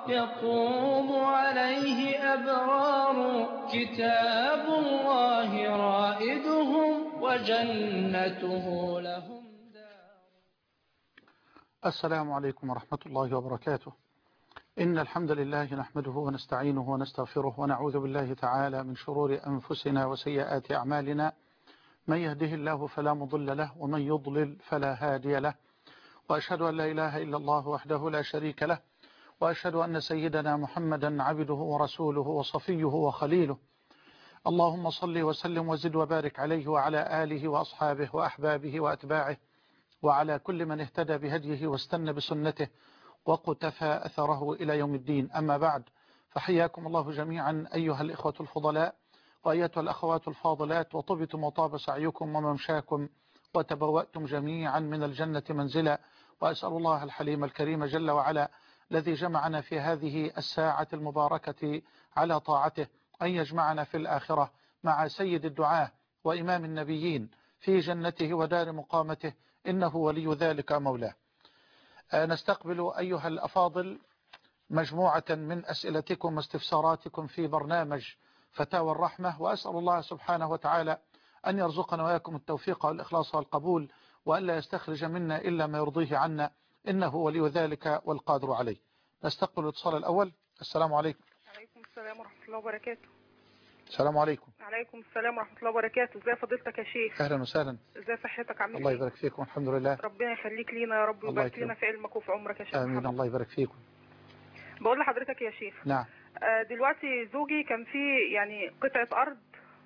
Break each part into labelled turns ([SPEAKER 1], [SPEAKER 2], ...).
[SPEAKER 1] يقوم عليه أبرار كتاب الله رائدهم وجنته لهم دار.
[SPEAKER 2] السلام عليكم ورحمة الله وبركاته. إن الحمد لله نحمده ونستعينه ونستغفره ونعوذ بالله تعالى من شرور أنفسنا وسيئات أعمالنا. من يهده الله فلا مضل له ومن يضلل فلا هادي له، وأشهد أن لا إله إلا الله وحده لا شريك له، وأشهد أن سيدنا محمدا عبده ورسوله وصفيه وخليله. اللهم صل وسلم وزد وبارك عليه وعلى آله وأصحابه وأحبابه وأتباعه وعلى كل من اهتدى بهديه واستنى بسنته وقتفى أثره إلى يوم الدين. أما بعد، فحياكم الله جميعا أيها الإخوة الفضلاء وأيتها الأخوات الفاضلات، وطبتم وطاب سعيكم وممشاكم وتبوأتم جميعا من الجنة منزلا. وأسأل الله الحليم الكريم جل وعلا الذي جمعنا في هذه الساعة المباركة على طاعته أن يجمعنا في الآخرة مع سيد الدعاة وإمام النبيين في جنته ودار مقامته، إنه ولي ذلك مولاه. نستقبل أيها الأفاضل مجموعة من أسئلتكم واستفساراتكم في برنامج فتاوى الرحمة، وأسأل الله سبحانه وتعالى أن يرزقنا وإياكم التوفيق والإخلاص والقبول، وألا يستخرج منا إلا ما يرضيه عنا، إنه ولي ذلك والقادر عليه. نستقبل الاتصال الأول. السلام عليكم.
[SPEAKER 3] عليكم السلام ورحمة الله وبركاته.
[SPEAKER 2] السلام عليكم.
[SPEAKER 3] عليكم السلام ورحمة الله وبركاته. ازي فضيلتك يا شيخ؟
[SPEAKER 2] أهلا وسهلا.
[SPEAKER 3] ازي صحتك؟ عامل
[SPEAKER 2] الله
[SPEAKER 3] ايه؟
[SPEAKER 2] يبارك فيكم. الحمد لله.
[SPEAKER 3] ربنا يخليك لينا يا رب ويبارك لنا في علمك وفي عمرك يا شيخ
[SPEAKER 2] آمين.
[SPEAKER 3] محمد.
[SPEAKER 2] الله يبارك فيكم.
[SPEAKER 3] بقول لحضرتك يا شيخ،
[SPEAKER 2] نعم.
[SPEAKER 3] دلوقتي زوجي كان في يعني قطعة أرض،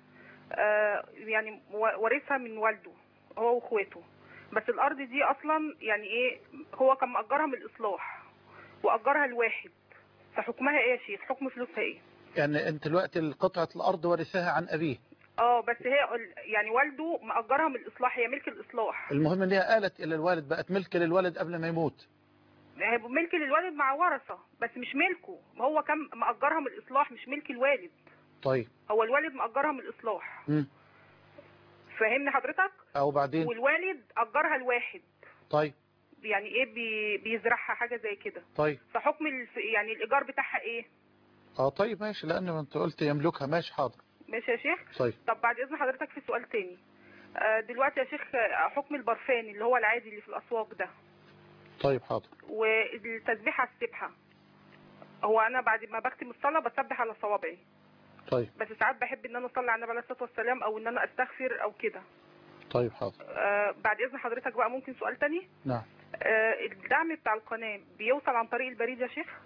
[SPEAKER 3] يعني ورثها من والده هو واخواته، بس الأرض دي أصلا يعني ايه، هو كان مأجرها من الإصلاح وأجرها لواحد، فحكمها ايه يا شيخ؟ حكم فلوسها ايه؟
[SPEAKER 2] يعني أنت دلوقتي قطعة الأرض ورثها عن أبيه؟
[SPEAKER 3] بس هي يعني والده مأجرها من الإصلاح، هي ملك الإصلاح.
[SPEAKER 2] المهم ان هي آلت إلى الوالد، بقت ملك للوالد قبل ما يموت.
[SPEAKER 3] هي ملك للوالد مع ورثة، بس مش ملكه، هو كان مأجرها من الإصلاح، مش ملك الوالد.
[SPEAKER 2] طيب.
[SPEAKER 3] هو الوالد مأجرها من الإصلاح. فهمني حضرتك؟
[SPEAKER 2] أو بعدين
[SPEAKER 3] والوالد أجرها لواحد.
[SPEAKER 2] طيب.
[SPEAKER 3] يعني ايه، بيزرعها حاجة زي كده.
[SPEAKER 2] طيب.
[SPEAKER 3] فحكم يعني الإيجار بتاعها ايه؟
[SPEAKER 2] طيب ماشي، لأن انت قلت يملكها. ماشي حاضر.
[SPEAKER 3] ماشي يا شيخ.
[SPEAKER 2] طيب.
[SPEAKER 3] طب بعد إذن حضرتك في سؤال تاني. دلوقتي يا شيخ، حكم البرفان اللي هو العادي اللي في الأسواق ده.
[SPEAKER 2] طيب حاضر.
[SPEAKER 3] والتسبيح على السبحة، هو أنا بعد ما بختم الصلاة بسبح على صوابعي.
[SPEAKER 2] طيب.
[SPEAKER 3] بس ساعات بحب ان انا اصلي على النبي عليه الصلاه والسلام، او ان انا استغفر او كده.
[SPEAKER 2] طيب حاضر.
[SPEAKER 3] بعد اذن حضرتك بقى ممكن سؤال تاني؟
[SPEAKER 2] نعم.
[SPEAKER 3] الدعم بتاع القناه بيوصل عن طريق البريد يا شيخ؟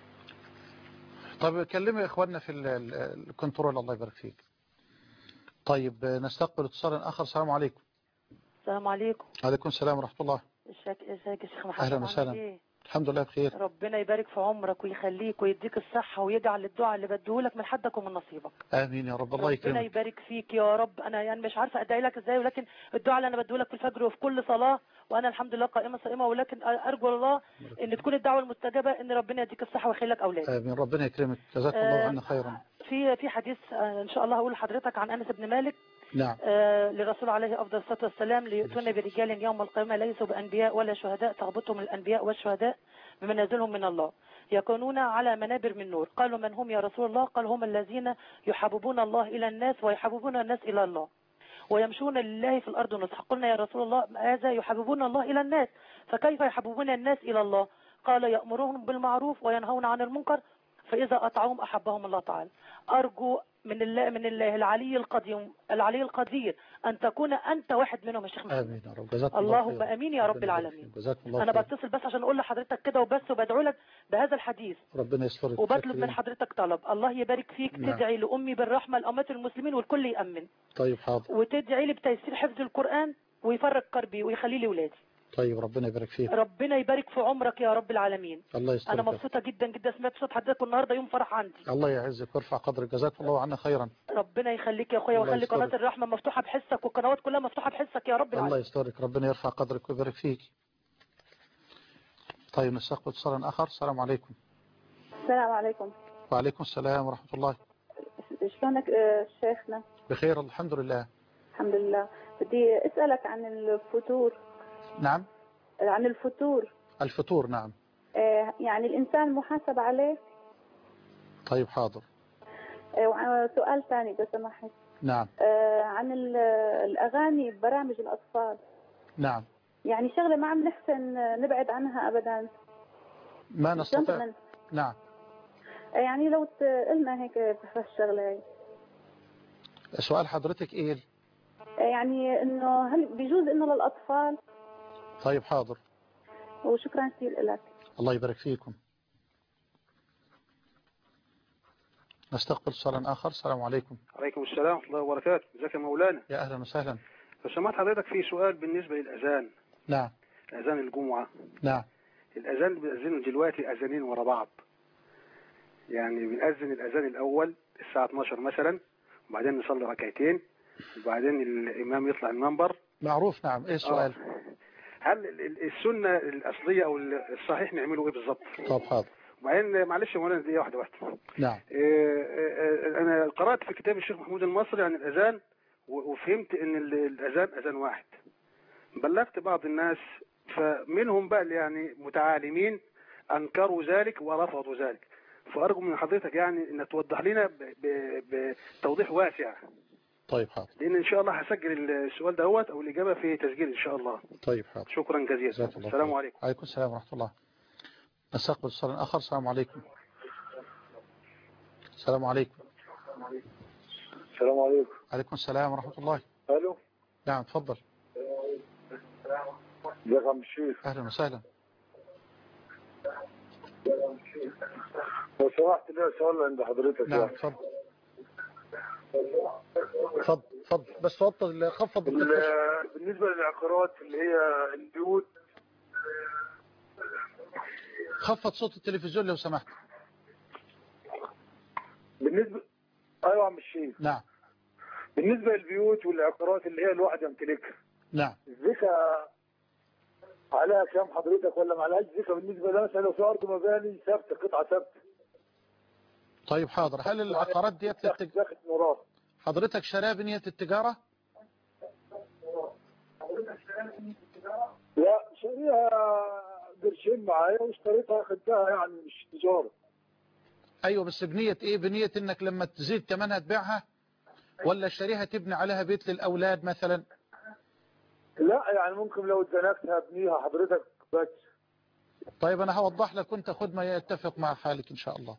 [SPEAKER 2] طيب كلمي اخواننا في الكنترول. الله يبارك فيك. طيب نستقبل اتصال اخر. السلام عليكم.
[SPEAKER 4] السلام عليكم.
[SPEAKER 2] وعليكم السلام ورحمه الله.
[SPEAKER 4] ازيك يا شيخ محمد؟
[SPEAKER 2] اهلا وسهلا. الحمد لله بخير.
[SPEAKER 4] ربنا يبارك في عمرك ويخليك ويديك الصحة ويجعل الدعاء اللي بديهولك من حدك ومن نصيبك.
[SPEAKER 2] امين يا رب. الله يكرمك.
[SPEAKER 4] ربنا يبارك فيك يا رب. انا يعني مش عارفة ادعي لك ازاي، ولكن الدعاء اللي انا بديهولك في الفجر وفي كل صلاة، وانا الحمد لله قائمة صائمة، ولكن ارجو الله ان تكون الدعوة المستجابة، ان ربنا يديك الصحة ويخلي لك اولاد.
[SPEAKER 2] امين. ربنا يكرمك. جزاك الله عنا خيرا.
[SPEAKER 4] في حديث ان شاء الله هقول لحضرتك عن انس بن مالك.
[SPEAKER 2] نعم.
[SPEAKER 4] للرسول عليه افضل الصلاه والسلام: ليؤتون برجال يوم القيامه ليسوا بانبياء ولا شهداء تغبطهم الانبياء والشهداء بمنازلهم من الله، يكونون على منابر من نور. قالوا: من هم يا رسول الله؟ قال: هم الذين يحببون الله الى الناس ويحببون الناس الى الله ويمشون لله في الارض نصح. قلنا: يا رسول الله هذا يحببون الله الى الناس، فكيف يحببون الناس الى الله؟ قال: يأمرهم بالمعروف وينهون عن المنكر، فإذا أطعوهم أحبهم الله تعالى. أرجو من الله العلي القدير أن تكون أنت واحد منهم يا شيخ محمد.
[SPEAKER 2] آمين يا رب. جزاك
[SPEAKER 4] الله
[SPEAKER 2] اللهم
[SPEAKER 4] آمين يا رب العالمين.
[SPEAKER 2] الله
[SPEAKER 4] أنا بتصل بس عشان أقول لحضرتك كده وبس، وبدعو لك بهذا الحديث.
[SPEAKER 2] ربنا يسترك.
[SPEAKER 4] وبطلب من حضرتك طلب: الله يبارك فيك.
[SPEAKER 2] نعم.
[SPEAKER 4] تدعي لأمي بالرحمة لأمات المسلمين والكل يأمن.
[SPEAKER 2] طيب حاضر.
[SPEAKER 4] وتدعي لي بتيسير حفظ القرآن ويفرق قلبي ويخلي لي ولادي.
[SPEAKER 2] طيب ربنا يبارك فيك.
[SPEAKER 4] ربنا يبارك في عمرك يا رب العالمين.
[SPEAKER 2] الله يسترك.
[SPEAKER 4] انا مبسوطه جدا جدا، سمعت صوت حضرتك والنهارده يوم فرح عندي.
[SPEAKER 2] الله يعزك ويرفع قدرك. جزاك الله عنا خيرا.
[SPEAKER 4] ربنا يخليك يا اخويا، ويخلي قناه الرحمه مفتوحه بحسك والقنوات كلها مفتوحه بحسك يا رب العالمين.
[SPEAKER 2] الله يسترك. ربنا يرفع قدرك ويبارك فيك. طيب نستقبل اتصالا اخر. السلام عليكم.
[SPEAKER 5] السلام عليكم.
[SPEAKER 2] وعليكم السلام ورحمه الله.
[SPEAKER 5] شلونك شيخنا؟
[SPEAKER 2] بخير الحمد لله.
[SPEAKER 5] الحمد لله. بدي اسالك عن الفطور.
[SPEAKER 2] نعم.
[SPEAKER 5] عن الفطور.
[SPEAKER 2] الفطور. نعم.
[SPEAKER 5] يعني الإنسان محاسب عليه.
[SPEAKER 2] طيب حاضر.
[SPEAKER 5] سؤال ثاني إذا سمحت.
[SPEAKER 2] نعم.
[SPEAKER 5] عن الأغاني ببرامج الأطفال.
[SPEAKER 2] نعم.
[SPEAKER 5] يعني شغلة ما عم نحسن نبعد عنها أبدا.
[SPEAKER 2] ما نستطيع. نعم.
[SPEAKER 5] يعني لو قلنا هيك بهالشغلة هي.
[SPEAKER 2] سؤال حضرتك إيه؟
[SPEAKER 5] يعني إنه هل بيجوز إنه للأطفال؟
[SPEAKER 2] طيب حاضر.
[SPEAKER 5] وشكرا كثير لك.
[SPEAKER 2] الله يبارك فيكم. نستقبل اتصالا آخر. السلام عليكم.
[SPEAKER 6] عليكم السلام ورحمة الله وبركاته. ازيك يا مولانا؟
[SPEAKER 2] يا أهلا وسهلا.
[SPEAKER 6] لو سمحت حضرتك في سؤال بالنسبة للأذان.
[SPEAKER 2] نعم.
[SPEAKER 6] أذان الجمعة.
[SPEAKER 2] نعم.
[SPEAKER 6] الأذان اللي بنأذنه دلوقتي أذانين ورا بعض. يعني بنأذن الأذان الأول الساعة 12 مثلا، وبعدين نصلي ركعتين، وبعدين الإمام يطلع المنبر.
[SPEAKER 2] معروف. نعم. إيه السؤال؟
[SPEAKER 6] هل السنة الأصلية أو الصحيح نعمله إيه بالظبط؟
[SPEAKER 2] طب حاضر.
[SPEAKER 6] وبعدين معلش يا مولانا دقيقة واحدة.
[SPEAKER 2] نعم.
[SPEAKER 6] أنا قرأت في كتاب الشيخ محمود المصري عن الأذان، وفهمت إن الأذان أذان واحد. بلغت بعض الناس، فمنهم بقى يعني متعالمين أنكروا ذلك ورفضوا ذلك. فأرجو من حضرتك يعني أن توضح لنا بتوضيح واسع.
[SPEAKER 2] طيب حاضر.
[SPEAKER 6] لأن إن شاء الله هسجل السؤال دوت أو الإجابة في تسجيل إن شاء الله.
[SPEAKER 2] طيب حاضر.
[SPEAKER 6] شكرا جزيلا. السلام عليكم.
[SPEAKER 2] عليكم السلام ورحمة الله. نستقبل اتصال آخر. السلام عليكم. السلام عليكم.
[SPEAKER 7] السلام عليكم.
[SPEAKER 2] عليكم السلام ورحمة الله.
[SPEAKER 7] الو.
[SPEAKER 2] نعم تفضل.
[SPEAKER 7] ازيك يا عم الشيخ؟
[SPEAKER 2] أهلا وسهلا.
[SPEAKER 7] لو سمحت لي سؤال عند حضرتك.
[SPEAKER 2] نعم تفضل. تفضل بس خفض
[SPEAKER 7] بالنسبة للعقارات اللي هي البيوت.
[SPEAKER 2] خفض صوت التلفزيون لو سمحت.
[SPEAKER 7] بالنسبة ايوه يا عم الشيخ.
[SPEAKER 2] نعم.
[SPEAKER 7] بالنسبة للبيوت والعقارات اللي هي الواحد يمتلكها.
[SPEAKER 2] نعم.
[SPEAKER 7] الزكاة عليها كام حضرتك ولا ما عليهاش زكاة؟ بالنسبة لها مثلا لو في أرض مباني ثابتة، قطعة ثابتة.
[SPEAKER 2] طيب حاضر. هل العقارات ديت حضرتك شراها بنية التجارة؟
[SPEAKER 7] لا شاريها قرشين معايا واشتريتها خدتها يعني مش تجارة.
[SPEAKER 2] ايوه بس بنية ايه؟ بنية انك لما تزيد ثمنها تبيعها، ولا شاريها تبني عليها بيت للأولاد مثلا؟
[SPEAKER 7] لا يعني ممكن لو اتزنقتها ابنيها حضرتك بس.
[SPEAKER 2] طيب انا هوضح لك وانت خد ما يتفق مع حالك ان شاء الله.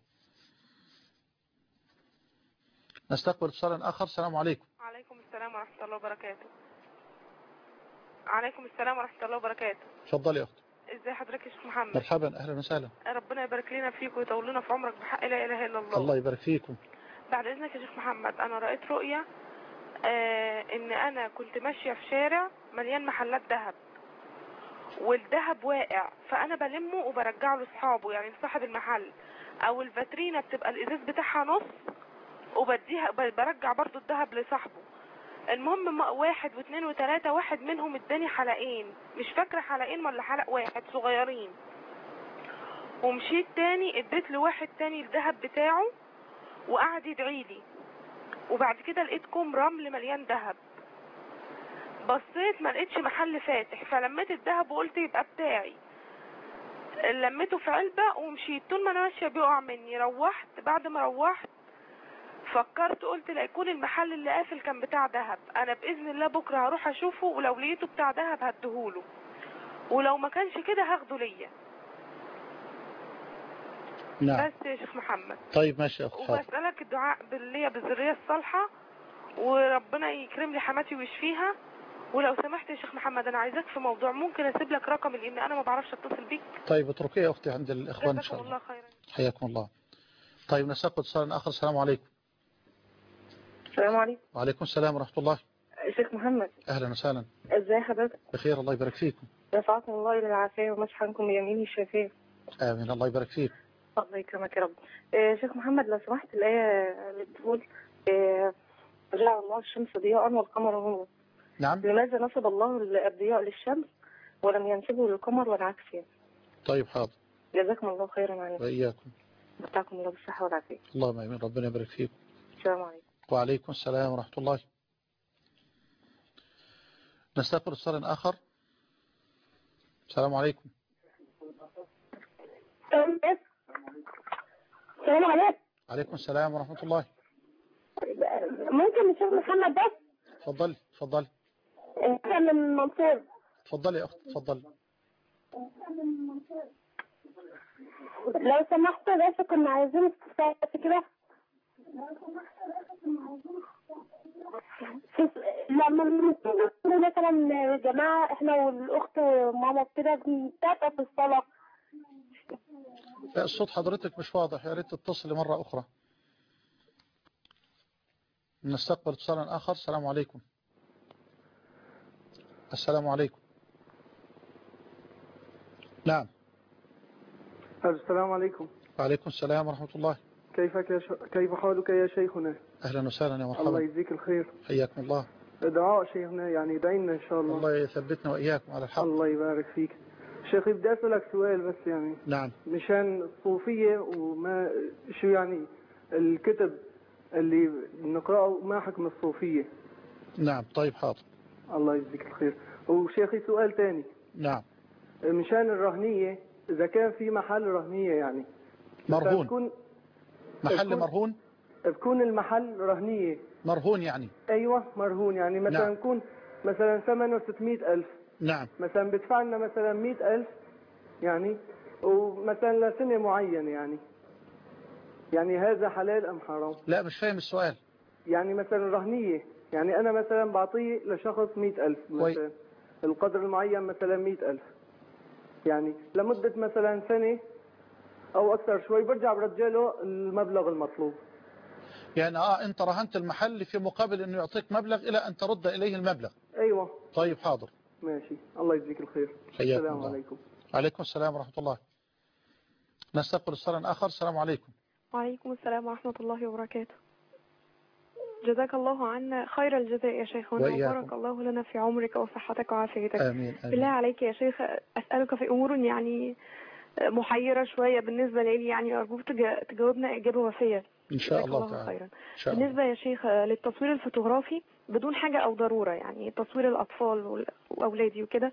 [SPEAKER 2] نستقبل اتصالا آخر. السلام عليكم.
[SPEAKER 3] عليكم السلام ورحمة الله وبركاته. عليكم السلام ورحمة الله وبركاته.
[SPEAKER 2] اتفضلي يا اختي.
[SPEAKER 3] ازي حضرتك يا شيخ محمد؟
[SPEAKER 2] مرحبا اهلا وسهلا.
[SPEAKER 3] ربنا يبارك لنا فيك ويطول لنا في عمرك بحق لا اله الا الله.
[SPEAKER 2] الله يبارك فيكم.
[SPEAKER 3] بعد اذنك يا شيخ محمد، انا رأيت رؤية ان انا كنت ماشية في شارع مليان محلات ذهب، والذهب واقع، فانا بلمه وبرجعه لاصحابه، يعني لصاحب المحل، او الفاترينا بتبقى الازاز بتاعها نص وبديها برجع برضو الذهب لصاحبه. المهم واحد واثنين وثلاثة، واحد منهم اداني حلقين، مش فاكرة حلقين ولا حلق واحد صغيرين، ومشيت تاني اديت لواحد تاني الذهب بتاعه وقعد يدعيلي، وبعد كده لقيت كوم رمل مليان ذهب. بصيت ما لقيتش محل فاتح، فلميت الذهب وقلت يبقى بتاعي، لميته في علبة ومشيت. طول ما انا ماشية بيقع مني. روحت، بعد ما روحت فكرت قلت لا يكون المحل اللي قافل كان بتاع ذهب. انا باذن الله بكره هروح اشوفه، ولو لقيته بتاع ذهب هديهوله، ولو ما كانش كده هاخده ليا.
[SPEAKER 2] نعم.
[SPEAKER 3] بس يا شيخ محمد.
[SPEAKER 2] طيب ماشي يا اخت.
[SPEAKER 3] وبسألك الدعاء باللي بالذرية الصالحة، وربنا يكرم لي حماتي ويشفيها. ولو سمحت يا شيخ محمد انا عايزاك في موضوع، ممكن اسيب لك رقمي لان انا ما بعرفش اتصل بيك.
[SPEAKER 2] طيب اتركيه يا اختي عند الاخوان ان شاء
[SPEAKER 3] الله.
[SPEAKER 2] الله.
[SPEAKER 3] خيرا.
[SPEAKER 2] حياكم الله. طيب نستقبل اتصال اخر. السلام عليكم.
[SPEAKER 8] السلام عليكم.
[SPEAKER 2] وعليكم السلام ورحمة الله.
[SPEAKER 8] شيخ محمد.
[SPEAKER 2] اهلا وسهلا.
[SPEAKER 8] ازاي حضرتك؟
[SPEAKER 2] بخير الله يبارك فيكم.
[SPEAKER 8] رفعكم الله الى العافيه ومسح عنكم بيمينه الشفاف.
[SPEAKER 2] امين الله يبارك فيك.
[SPEAKER 8] الله يكرمك يا رب. شيخ محمد لو سمحت الآية اللي بتقول جعل الله الشمس ضياء والقمر نورا.
[SPEAKER 2] نعم.
[SPEAKER 8] لماذا نسب الله الضياء للشمس ولم ينسبه للقمر والعكس يعني؟
[SPEAKER 2] طيب حاضر.
[SPEAKER 8] جزاكم الله خيرا عنك.
[SPEAKER 2] وإياكم.
[SPEAKER 8] متعكم الله بالصحة والعافية.
[SPEAKER 2] اللهم امين ربنا يبارك فيكم.
[SPEAKER 8] السلام عليكم.
[SPEAKER 2] وعليكم السلام ورحمة الله. نستقبل اتصال آخر. السلام عليكم.
[SPEAKER 9] السلام عليكم.
[SPEAKER 2] عليكم السلام ورحمة الله.
[SPEAKER 9] ممكن الشيخ محمد بس؟
[SPEAKER 2] اتفضلي اتفضلي.
[SPEAKER 9] احنا من منصور.
[SPEAKER 2] اتفضلي يا أخت اتفضلي.
[SPEAKER 9] لو سمحت بس كنا عايزين استفسار كده. لما مثلا جماعة احنا والاخت وماما كده بنتابع في الصلاة.
[SPEAKER 2] لا الصوت حضرتك مش واضح، يا ريت تتصلي مرة أخرى. نستقبل اتصالا آخر. السلام عليكم. السلام عليكم. نعم.
[SPEAKER 10] السلام عليكم.
[SPEAKER 2] وعليكم السلام ورحمة الله.
[SPEAKER 10] كيف حالك يا شيخنا؟
[SPEAKER 2] أهلا وسهلا يا مرحبا.
[SPEAKER 10] الله يجزيك الخير.
[SPEAKER 2] حياكم الله.
[SPEAKER 10] دعاء شيخنا يعني دعينا إن شاء الله.
[SPEAKER 2] الله يثبتنا وإياكم على الحق.
[SPEAKER 10] الله يبارك فيك. شيخي بدي أسألك سؤال بس يعني.
[SPEAKER 2] نعم.
[SPEAKER 10] مشان الصوفية وما شو يعني الكتب اللي بنقرأه ما حكم الصوفية.
[SPEAKER 2] نعم طيب حاضر.
[SPEAKER 10] الله يجزيك الخير. وشيخي سؤال تاني.
[SPEAKER 2] نعم.
[SPEAKER 10] مشان الرهنية إذا كان في محل رهنية يعني
[SPEAKER 2] مرهون. محل مرهون.
[SPEAKER 10] بكون المحل رهنية.
[SPEAKER 2] مرهون يعني.
[SPEAKER 10] أيوة مرهون يعني مثلا
[SPEAKER 2] نعم.
[SPEAKER 10] يكون مثلا ثمنه 600,000.
[SPEAKER 2] نعم.
[SPEAKER 10] مثلا بدفع لنا مثلا 100,000 يعني ومثلا لسنة معينة يعني هذا حلال أم حرام؟
[SPEAKER 2] لا مش فاهم السؤال.
[SPEAKER 10] يعني مثلا رهنية يعني أنا مثلا بعطيه لشخص 100,000 مثلا القدر المعين مثلا 100,000 يعني لمدة مثلا سنة أو أكثر شوي برجع برجع له المبلغ المطلوب.
[SPEAKER 2] يعني أنت رهنت المحل في مقابل أنه يعطيك مبلغ إلى أن ترد إليه المبلغ.
[SPEAKER 10] أيوة.
[SPEAKER 2] طيب حاضر.
[SPEAKER 10] ماشي الله يجزيك الخير. السلام عليكم.
[SPEAKER 2] عليكم السلام ورحمة الله. نستقبل اتصالا آخر. السلام عليكم.
[SPEAKER 11] وعليكم السلام ورحمة الله وبركاته. جزاك الله عنا خير الجزاء يا شيخنا وبارك الله لنا في عمرك وصحتك وعافيتك.
[SPEAKER 2] آمين.
[SPEAKER 11] بالله عليك يا شيخ أسألك في أمور يعني محيرة شوية بالنسبة لي يعني أرجوك تجاوبنا إجابة وفية
[SPEAKER 2] إن شاء الله تعالى.
[SPEAKER 11] خيرا. بالنسبة يا شيخ للتصوير الفوتوغرافي بدون حاجة أو ضرورة يعني تصوير الأطفال وأولادي وكده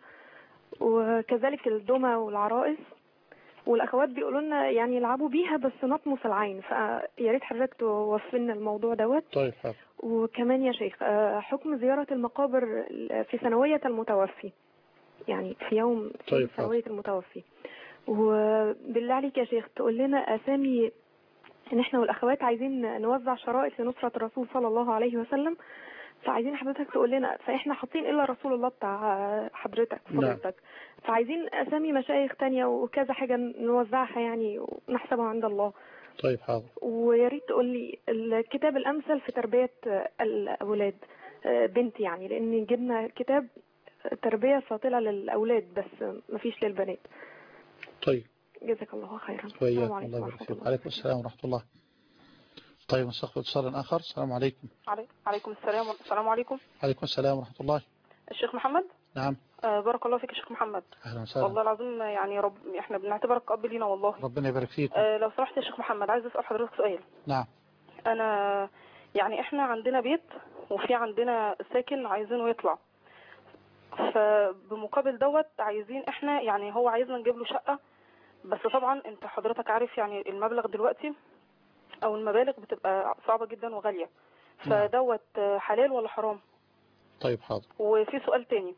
[SPEAKER 11] وكذلك الدمى والعرائس والأخوات بيقولوا لنا يعني يلعبوا بيها بس نطمس العين فيا ريت حضرتك توفلنا الموضوع دوت.
[SPEAKER 2] طيب حاضر.
[SPEAKER 11] وكمان يا شيخ حكم زيارة المقابر في سنوية المتوفي يعني في يوم
[SPEAKER 2] طيب
[SPEAKER 11] سنوية المتوفي. وبالله عليك يا شيخ تقول لنا أسامي ان احنا والاخوات عايزين نوزع شرائط لنصرة الرسول صلى الله عليه وسلم فعايزين حضرتك تقول لنا فاحنا حاطين الا رسول الله بتاع حضرتك فضيلتك فعايزين اسامي مشايخ تانية وكذا حاجة نوزعها يعني ونحسبها عند الله.
[SPEAKER 2] طيب حاضر.
[SPEAKER 11] ويا ريت تقول لي الكتاب الامثل في تربية الاولاد بنتي يعني لان جبنا كتاب تربية فاضلة للاولاد بس مفيش للبنات.
[SPEAKER 2] طيب
[SPEAKER 11] جزاك الله خيرا.
[SPEAKER 2] السلام عليكم ورحمة الله. عليكم السلام ورحمة الله. طيب نستقبل اتصالا آخر. السلام عليكم.
[SPEAKER 12] عليكم السلام. السلام عليكم.
[SPEAKER 2] عليكم السلام ورحمة الله.
[SPEAKER 12] الشيخ محمد.
[SPEAKER 2] نعم.
[SPEAKER 12] بارك الله فيك يا شيخ محمد.
[SPEAKER 2] أهلا وسهلا.
[SPEAKER 12] والله العظيم يعني احنا بنعتبرك أب لينا والله.
[SPEAKER 2] ربنا يبارك فيك.
[SPEAKER 12] لو سمحت يا شيخ محمد عايز أسأل حضرتك سؤال.
[SPEAKER 2] نعم.
[SPEAKER 12] أنا يعني احنا عندنا بيت وفي عندنا ساكن عايزينه يطلع فبمقابل دوت عايزين احنا يعني هو عايزنا نجيب له شقة بس طبعا انت حضرتك عارف يعني المبلغ دلوقتي او المبالغ بتبقى صعبة جدا وغالية فدوت حلال ولا حرام؟
[SPEAKER 2] طيب حاضر.
[SPEAKER 12] وفي سؤال تاني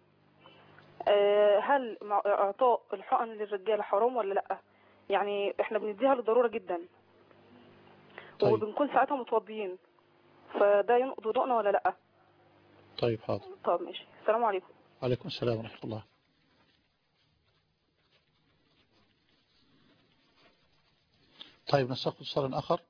[SPEAKER 12] هل اعطاء الحقن للرجال حرام ولا لا؟ يعني احنا بنديها للضرورة جدا. طيب. وبنكون ساعتها متوضيين فده ينقض وضوءنا ولا لا؟
[SPEAKER 2] طيب حاضر.
[SPEAKER 12] طب ماشي. السلام عليكم.
[SPEAKER 2] وعليكم السلام ورحمة الله. طيب نستقبل اتصالا آخر.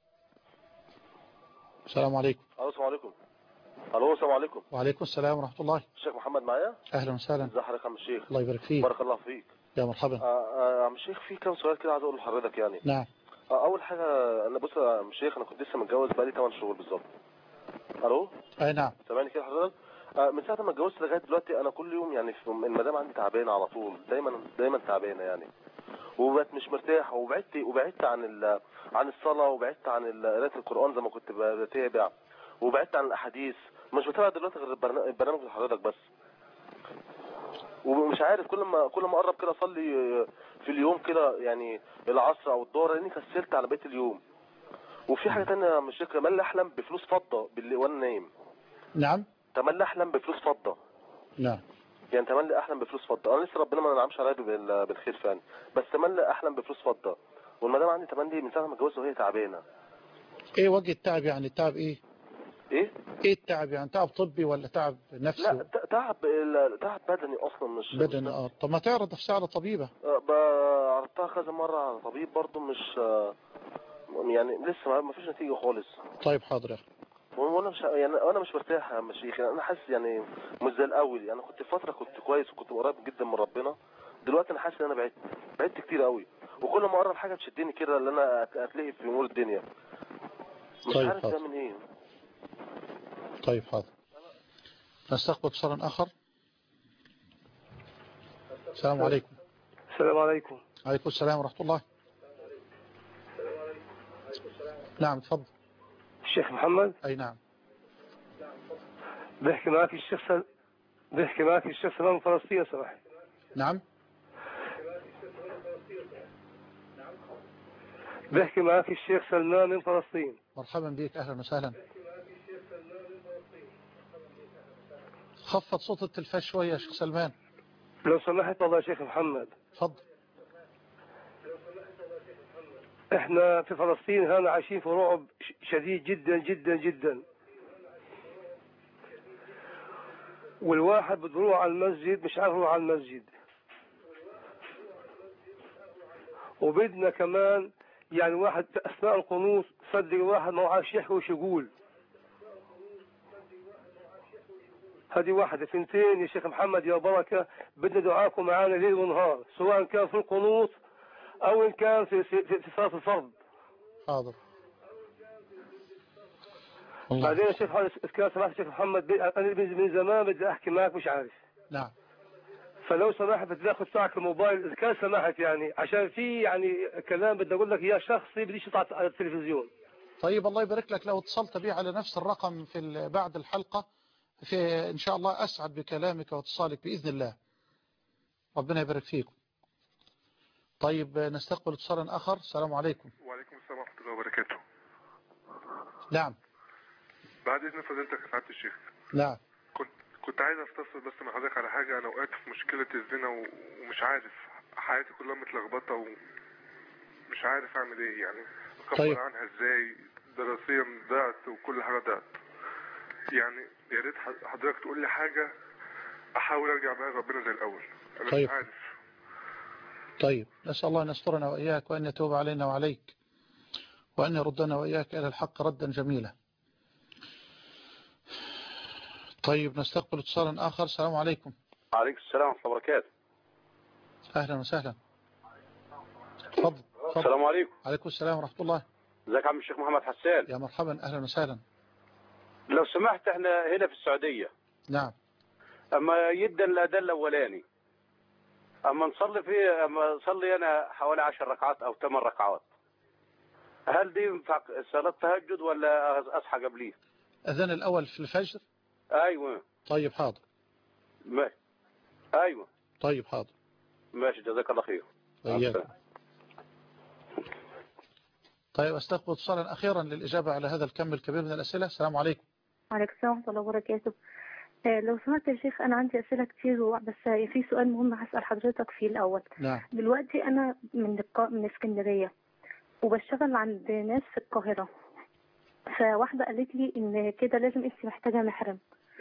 [SPEAKER 2] السلام عليكم.
[SPEAKER 13] السلام عليكم. الو السلام عليكم.
[SPEAKER 2] وعليكم السلام ورحمة الله.
[SPEAKER 13] الشيخ محمد معايا.
[SPEAKER 2] أهلا وسهلا.
[SPEAKER 13] ازي حضرتك يا عم الشيخ؟
[SPEAKER 2] الله يبارك فيك.
[SPEAKER 13] بارك الله فيك.
[SPEAKER 2] يا مرحبا.
[SPEAKER 13] يا عم الشيخ في كام سؤال كده عايز اقول لحضرتك يعني.
[SPEAKER 2] نعم.
[SPEAKER 13] اول حاجه انا بص يا عم الشيخ انا كنت لسه متجوز بقالي 8 شهور بالظبط. الو.
[SPEAKER 2] اي نعم.
[SPEAKER 13] سامعني كده حضرتك؟ من ساعه ما اتجوزت لغايه دلوقتي انا كل يوم يعني المدام عندي تعبانه على طول دايما تعبانه يعني وبقت مش مرتاح وبعدت عن الصلاه وبعدت عن قراءه القران زي ما كنت بتابع وبعدت عن الاحاديث مش بتابع دلوقتي غير البرنامج بتاع حضرتك بس. ومش عارف كل ما اقرب كده اصلي في اليوم كده يعني العصر او الظهر لاني كسلت على بقيه اليوم. وفي حاجه ثانيه يا مش تملي احلم بفلوس فضه وانا نايم.
[SPEAKER 2] نعم.
[SPEAKER 13] تملي احلم بفلوس فضه.
[SPEAKER 2] نعم.
[SPEAKER 13] يعني تملي احلم بفلوس فضه. انا لسه ربنا ما نعمش عليا بالخير فعلا، بس تملي احلم بفلوس فضه. والمدام عندي تملي من ساعه ما اتجوزت وهي تعبانه.
[SPEAKER 2] ايه وجه التعب يعني؟ التعب ايه؟
[SPEAKER 13] ايه
[SPEAKER 2] التعب يعني؟ تعب طبي ولا تعب نفسي؟
[SPEAKER 13] لا تعب بدني اصلا مش
[SPEAKER 2] بدني. طب ما تعرض نفسها على طبيبه.
[SPEAKER 13] عرضتها كذا مره على طبيب برضه مش يعني لسه ما فيش نتيجه خالص.
[SPEAKER 2] طيب حاضر يا اخي.
[SPEAKER 13] وانا مش يعني انا مش مرتاح يا مشيخ. يعني انا حاسس يعني مش زي الاول. يعني كنت فتره كنت كويس وكنت قريب جدا من ربنا. دلوقتي انا حاسس ان انا بعدت كتير قوي، وكل ما اقرب حاجه تشدني كده اللي انا اتلهي في امور الدنيا. مش
[SPEAKER 2] طيب
[SPEAKER 13] عارف ده من ايه.
[SPEAKER 2] طيب حاضر. نستقبل اتصال اخر. السلام عليكم.
[SPEAKER 14] السلام عليكم.
[SPEAKER 2] عليكم السلام ورحمه الله. نعم تفضل.
[SPEAKER 14] الشيخ محمد.
[SPEAKER 2] اي نعم.
[SPEAKER 14] بيحكي معك الشيخ سلام من فلسطين يا سماحة.
[SPEAKER 2] نعم.
[SPEAKER 14] بيحكي معك الشيخ سلمان من فلسطين.
[SPEAKER 2] مرحبا بك، اهلا وسهلا. خفض صوت التلفاز شويه يا شيخ سلمان
[SPEAKER 14] لو سمحت. والله يا شيخ محمد.
[SPEAKER 2] تفضل.
[SPEAKER 14] احنا في فلسطين هنا عايشين في رعب شديد جدا جدا جدا، والواحد بده يروح على المسجد مش عارف يروح على المسجد. وبدنا كمان يعني واحد اثناء القنوت صدق الواحد ما عارف يحكي وش يقول. هذه واحدة. ثنتين يا شيخ محمد يا بركة، بدنا دعاكم معانا ليل ونهار، سواء كان في القنوت او ان كان في صلاة الفرض.
[SPEAKER 2] حاضر.
[SPEAKER 14] بعدين يا شيخ كان سمحت الشيخ محمد انا من زمان بدي احكي معك مش عارف.
[SPEAKER 2] نعم.
[SPEAKER 14] فلو سمحت بدي اخذ ساعك الموبايل اذا كان سمحت، يعني عشان في يعني كلام بدي اقول لك اياه شخصي بديش يطلع على التلفزيون.
[SPEAKER 2] طيب الله يبارك لك. لو اتصلت بي على نفس الرقم في بعد الحلقة ان شاء الله اسعد بكلامك واتصالك باذن الله. ربنا يبارك فيكم. طيب نستقبل اتصالا اخر. السلام عليكم.
[SPEAKER 15] وعليكم السلام ورحمة الله وبركاته.
[SPEAKER 2] نعم.
[SPEAKER 15] بعد اذن فضيلتك يا سعادة الشيخ.
[SPEAKER 2] نعم.
[SPEAKER 15] كنت عايز استفسر بس من حضرتك على حاجة. انا وقعت في مشكلة الزنا ومش عارف، حياتي كلها متلخبطة ومش عارف اعمل ايه. يعني اكفر عنها ازاي؟ دراسيا ضعت وكل حاجة ضعت. يعني يا ريت حضرتك تقول لي حاجة احاول ارجع بها ربنا زي الاول. انا
[SPEAKER 2] طيب.
[SPEAKER 15] مش عارف.
[SPEAKER 2] طيب نسأل الله أن يسترنا وإياك وأن يتوب علينا وعليك وأن يردنا وإياك إلى الحق ردا جميلا. طيب نستقبل اتصالا آخر. السلام عليكم.
[SPEAKER 16] وعليكم السلام ورحمة الله وبركاته.
[SPEAKER 2] أهلا وسهلا. تفضل.
[SPEAKER 16] السلام عليكم.
[SPEAKER 2] عليكم السلام ورحمة الله.
[SPEAKER 16] ازيك يا عم الشيخ محمد حسان؟
[SPEAKER 2] يا مرحبا أهلا وسهلا.
[SPEAKER 16] لو سمحت احنا هنا في السعودية.
[SPEAKER 2] نعم.
[SPEAKER 16] اما يدا الأذان الأولاني اما نصلي انا حوالي 10 ركعات او 8 ركعات، هل دي ينفع صلاة تهجد ولا اصحى قبليه؟
[SPEAKER 2] أذان الأول في الفجر؟
[SPEAKER 16] ايوه.
[SPEAKER 2] طيب حاضر.
[SPEAKER 16] ايوه.
[SPEAKER 2] طيب حاضر.
[SPEAKER 16] ماشي جزاك الله خير.
[SPEAKER 2] وإياك. طيب استقبل اتصالا أخيرا للإجابة على هذا الكم الكبير من الأسئلة. السلام عليكم.
[SPEAKER 17] وعليكم السلام ورحمة الله وبركاته. لو سمحت يا شيخ أنا عندي أسئلة كتير بس في سؤال مهم هسأل حضرتك فيه الأول.
[SPEAKER 2] نعم.
[SPEAKER 17] دلوقتي أنا من اسكندرية وبشتغل عند ناس في القاهرة، فواحدة قالت لي إن كده لازم أنت محتاجة محرم،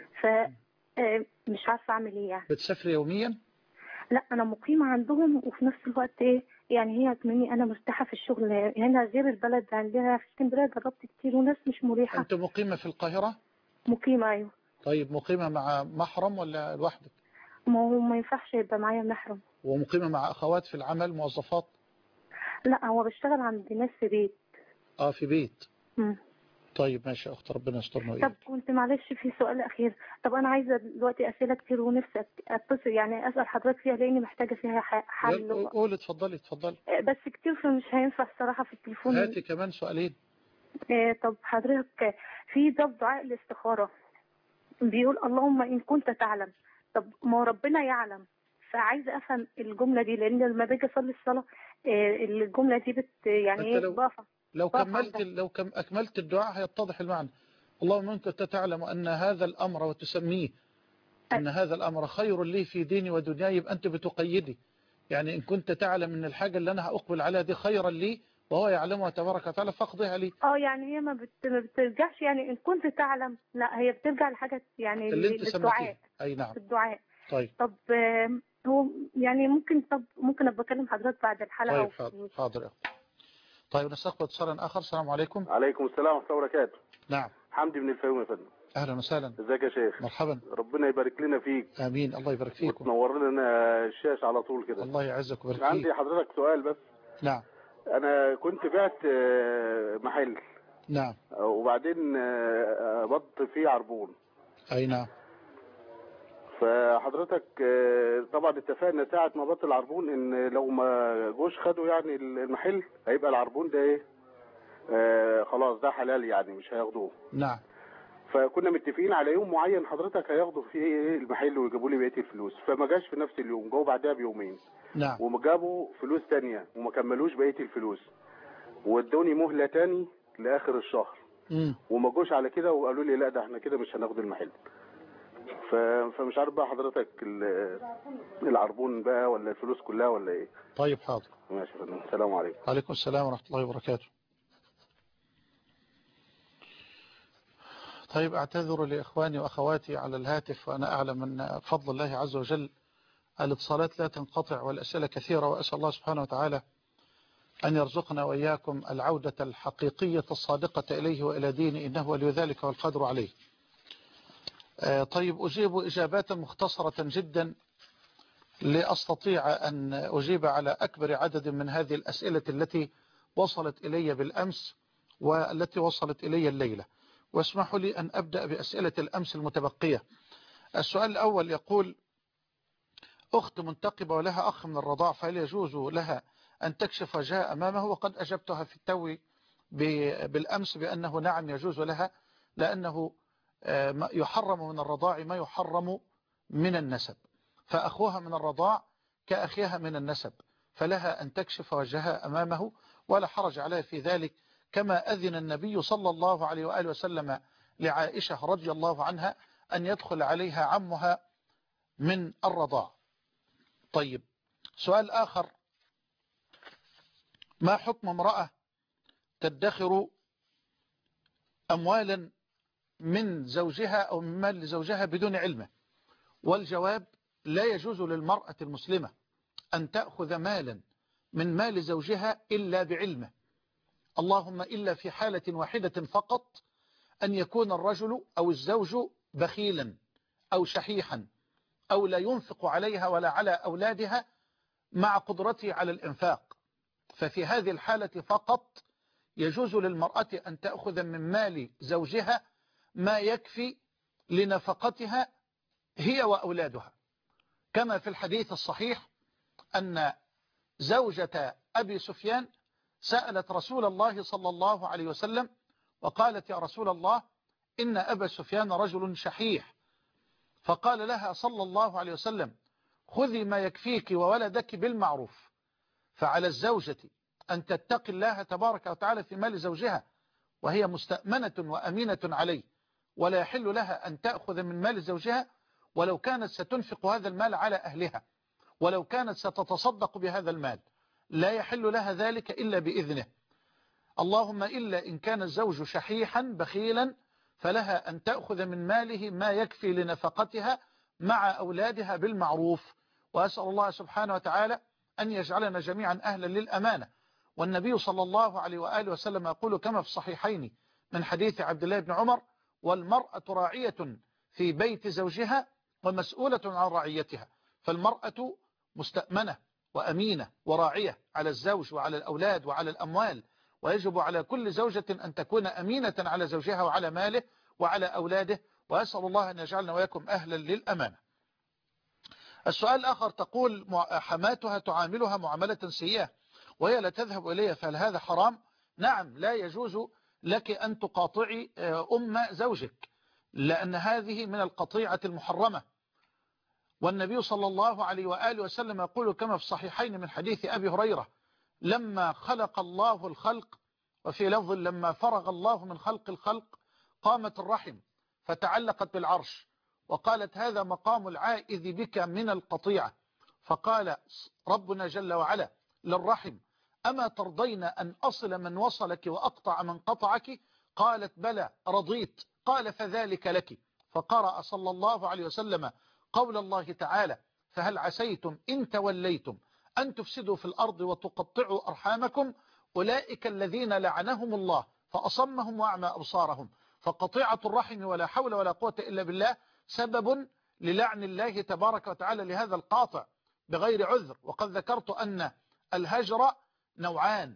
[SPEAKER 17] مش عارفة أعمل إيه يعني.
[SPEAKER 2] بتسافري يوميا؟
[SPEAKER 17] لا أنا مقيمة عندهم وفي نفس الوقت يعني هي مني أنا مرتاحة في الشغل هنا غير البلد عندنا في اسكندرية. جربت كتير وناس مش مريحة.
[SPEAKER 2] أنت مقيمة في القاهرة؟
[SPEAKER 17] مقيمة أيوه.
[SPEAKER 2] طيب مقيمة مع محرم ولا لوحدك؟
[SPEAKER 17] ما ينفعش يبقى معايا محرم.
[SPEAKER 2] ومقيمة مع أخوات في العمل موظفات؟
[SPEAKER 17] لا هو بشتغل عند ناس في بيت.
[SPEAKER 2] في بيت. طيب ماشي يا أخت ربنا يسترنا وإياك.
[SPEAKER 17] طب كنت معلش في سؤال أخير. طب أنا عايزة دلوقتي أسئلة كتير ونفسي أتصل يعني أسأل حضرتك فيها لأني محتاجة فيها حل.
[SPEAKER 2] قولي اتفضلي.
[SPEAKER 17] بس كتير فمش هينفع الصراحة في التليفون.
[SPEAKER 2] هاتي كمان سؤالين.
[SPEAKER 17] طب حضرتك في دعاء الاستخارة بيقول اللهم إن كنت تعلم. طب ما ربنا يعلم، فعايزة أفهم الجملة دي، لأن لما باجي أصلي الصلاة الجملة دي يعني إيه بقف.
[SPEAKER 2] لو أكملت الدعاء هيتضح المعنى. اللهم أنت تعلم أن هذا الأمر وتسميه أن هذا الأمر خير لي في ديني ودنياي، يبقى أنت بتقيدي. يعني إن كنت تعلم أن الحاجة اللي أنا هأقبل عليها دي خيرا لي وهو يعلمها تبارك وتعالى فاقضيها لي.
[SPEAKER 17] يعني هي ما بترجعش، يعني إن كنت تعلم، لا هي بترجع لحاجة يعني للدعاء.
[SPEAKER 2] أي نعم.
[SPEAKER 17] الدعاء.
[SPEAKER 2] طيب.
[SPEAKER 17] طب هو يعني ممكن أبقى أكلم حضرتك بعد الحلقة.
[SPEAKER 2] طيب حاضر. طيب نستقبل اتصالا آخر. السلام عليكم.
[SPEAKER 18] عليكم السلام ورحمة الله وبركاته.
[SPEAKER 2] نعم.
[SPEAKER 18] حمدي من الفيوم يا فندم.
[SPEAKER 2] أهلا وسهلا.
[SPEAKER 18] ازيك يا شيخ؟
[SPEAKER 2] مرحبا.
[SPEAKER 18] ربنا يبارك لنا فيك.
[SPEAKER 2] آمين. الله يبارك فيك.
[SPEAKER 18] وتنور لنا الشاشة على طول كده.
[SPEAKER 2] الله يعزك ويبارك فيك.
[SPEAKER 18] عندي حضرتك سؤال بس.
[SPEAKER 2] نعم.
[SPEAKER 18] أنا كنت بعت محل.
[SPEAKER 2] نعم.
[SPEAKER 18] وبعدين بط فيه عربون.
[SPEAKER 2] أي نعم.
[SPEAKER 18] فحضرتك طبعا اتفقنا ساعة ما بط العربون ان لو ما جوش خدوا يعني المحل هيبقى العربون ده ايه خلاص ده حلال يعني مش هياخدوه.
[SPEAKER 2] نعم.
[SPEAKER 18] فكنا متفقين على يوم معين حضرتك هياخدوا فيه ايه المحل ويجيبوا لي بقيه الفلوس، فما جاش في نفس اليوم، جاوا بعدها بيومين.
[SPEAKER 2] نعم.
[SPEAKER 18] وجابوا فلوس تانية وما كملوش بقيه الفلوس وادوني مهله تاني لاخر الشهر. وما جوش على كده وقالوا لي لا ده احنا كده مش هناخد المحل. فمش عارف بقى حضرتك العربون بقى ولا الفلوس كلها ولا ايه؟
[SPEAKER 2] طيب حاضر.
[SPEAKER 18] ماشي يا فندم. السلام عليكم.
[SPEAKER 2] وعليكم السلام ورحمة الله وبركاته. طيب أعتذر لإخواني وأخواتي على الهاتف، وأنا أعلم أن بفضل الله عز وجل الاتصالات لا تنقطع والأسئلة كثيرة، وأسأل الله سبحانه وتعالى أن يرزقنا وإياكم العودة الحقيقية الصادقة إليه وإلى دينه، إنه ولي ذلك والقدر عليه. طيب أجيب إجابات مختصرة جدا لأستطيع أن أجيب على أكبر عدد من هذه الأسئلة التي وصلت إلي بالأمس والتي وصلت إلي الليلة. واسمحوا لي أن أبدأ بأسئلة الأمس المتبقية. السؤال الأول يقول: أخت منتقبة ولها أخ من الرضاع، فهل يجوز لها أن تكشف وجهها أمامه؟ وقد أجبتها في التو بالأمس بأنه نعم يجوز لها، لأنه يحرم من الرضاع ما يحرم من النسب، فأخوها من الرضاع كأخيها من النسب، فلها أن تكشف وجهها أمامه ولا حرج عليها في ذلك، كما أذن النبي صلى الله عليه وآله وسلم لعائشة رضي الله عنها أن يدخل عليها عمها من الرضاع. طيب سؤال آخر: ما حكم امرأة تدخر أموالا من زوجها أو من مال زوجها بدون علمه؟ والجواب: لا يجوز للمرأة المسلمة أن تأخذ مالا من مال زوجها إلا بعلمه، اللهم إلا في حالة واحدة فقط، أن يكون الرجل أو الزوج بخيلا أو شحيحا أو لا ينفق عليها ولا على أولادها مع قدرته على الإنفاق، ففي هذه الحالة فقط يجوز للمرأة أن تأخذ من مال زوجها ما يكفي لنفقتها هي وأولادها، كما في الحديث الصحيح أن زوجة أبي سفيان سألت رسول الله صلى الله عليه وسلم وقالت: يا رسول الله، إن أبا سفيان رجل شحيح. فقال لها صلى الله عليه وسلم: خذي ما يكفيك وولدك بالمعروف. فعلى الزوجة أن تتقي الله تبارك وتعالى في مال زوجها وهي مستأمنة وأمينة عليه، ولا يحل لها أن تأخذ من مال زوجها ولو كانت ستنفق هذا المال على أهلها، ولو كانت ستتصدق بهذا المال، لا يحل لها ذلك إلا بإذنه، اللهم إلا إن كان الزوج شحيحا بخيلا فلها أن تأخذ من ماله ما يكفي لنفقتها مع أولادها بالمعروف. وأسأل الله سبحانه وتعالى أن يجعلنا جميعا أهلا للأمانة. والنبي صلى الله عليه وآله وسلم يقول كما في الصحيحين من حديث عبد الله بن عمر: والمرأة راعية في بيت زوجها ومسؤولة عن رعيتها. فالمرأة مستأمنة وأمينة وراعية على الزوج وعلى الأولاد وعلى الأموال، ويجب على كل زوجة أن تكون أمينة على زوجها وعلى ماله وعلى أولاده، وأسأل الله أن يجعلنا وياكم أهلا للأمانة. السؤال الآخر تقول: حماتها تعاملها معاملة سيئة وهي لا تذهب إليها، فهل هذا حرام؟ نعم، لا يجوز لك أن تقاطعي أم زوجك، لأن هذه من القطيعة المحرمة، والنبي صلى الله عليه وآله وسلم يقول كما في الصحيحين من حديث أبي هريرة: لما خلق الله الخلق، وفي لفظ لما فرغ الله من خلق الخلق، قامت الرحم فتعلقت بالعرش وقالت: هذا مقام العائذ بك من القطيعة. فقال ربنا جل وعلا للرحم: أما ترضين أن أصل من وصلك وأقطع من قطعك؟ قالت: بلى رضيت. قال: فذلك لك. فقرأ صلى الله عليه وسلم قول الله تعالى: فهل عسيتم إن توليتم أن تفسدوا في الأرض وتقطعوا أرحامكم؟ أولئك الذين لعنهم الله فأصمهم وأعمى أبصارهم. فقطيعة الرحم ولا حول ولا قوة إلا بالله سبب للعن الله تبارك وتعالى لهذا القاطع بغير عذر. وقد ذكرت أن الهجر نوعان،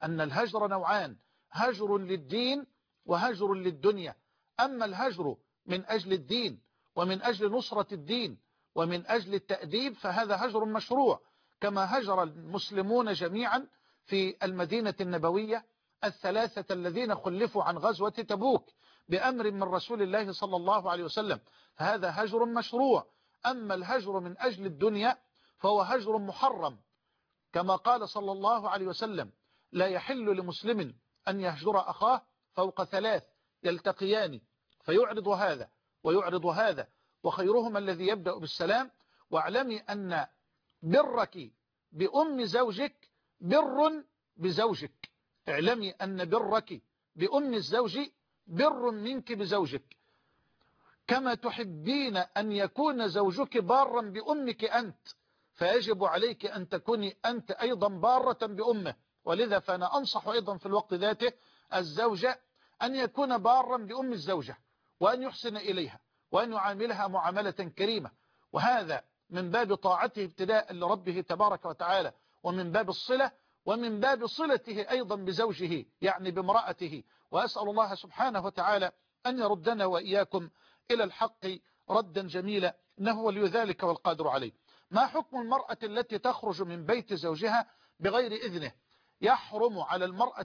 [SPEAKER 2] هجر للدين وهجر للدنيا. أما الهجر من أجل الدين ومن أجل نصرة الدين ومن أجل التأديب فهذا هجر مشروع، كما هجر المسلمون جميعا في المدينة النبوية الثلاثة الذين خلفوا عن غزوة تبوك بأمر من رسول الله صلى الله عليه وسلم، فهذا هجر مشروع. أما الهجر من أجل الدنيا فهو هجر محرم، كما قال صلى الله عليه وسلم: لا يحل لمسلم أن يهجر أخاه فوق ثلاث يلتقيان فيعرض هذا ويعرض هذا وخيرهما الذي يبدأ بالسلام. واعلمي أن برك بأم زوجك بر بزوجك، اعلمي أن برك بأم الزوج بر منك بزوجك، كما تحبين أن يكون زوجك بارا بأمك أنت، فيجب عليك أن تكوني أنت أيضا بارة بأمه. ولذا فأنا أنصح أيضا في الوقت ذاته الزوجة أن يكون بارا بأم الزوجة، وأن يحسن إليها وأن يعاملها معاملة كريمة، وهذا من باب طاعته ابتداء لربه تبارك وتعالى، ومن باب الصلة، ومن باب صلته أيضا بزوجه يعني بامرأته. وأسأل الله سبحانه وتعالى أن يردنا وإياكم إلى الحق ردا جميلا، إنه ولي ذلك والقادر عليه. ما حكم المرأة التي تخرج من بيت زوجها بغير إذنه؟ يحرم على المرأة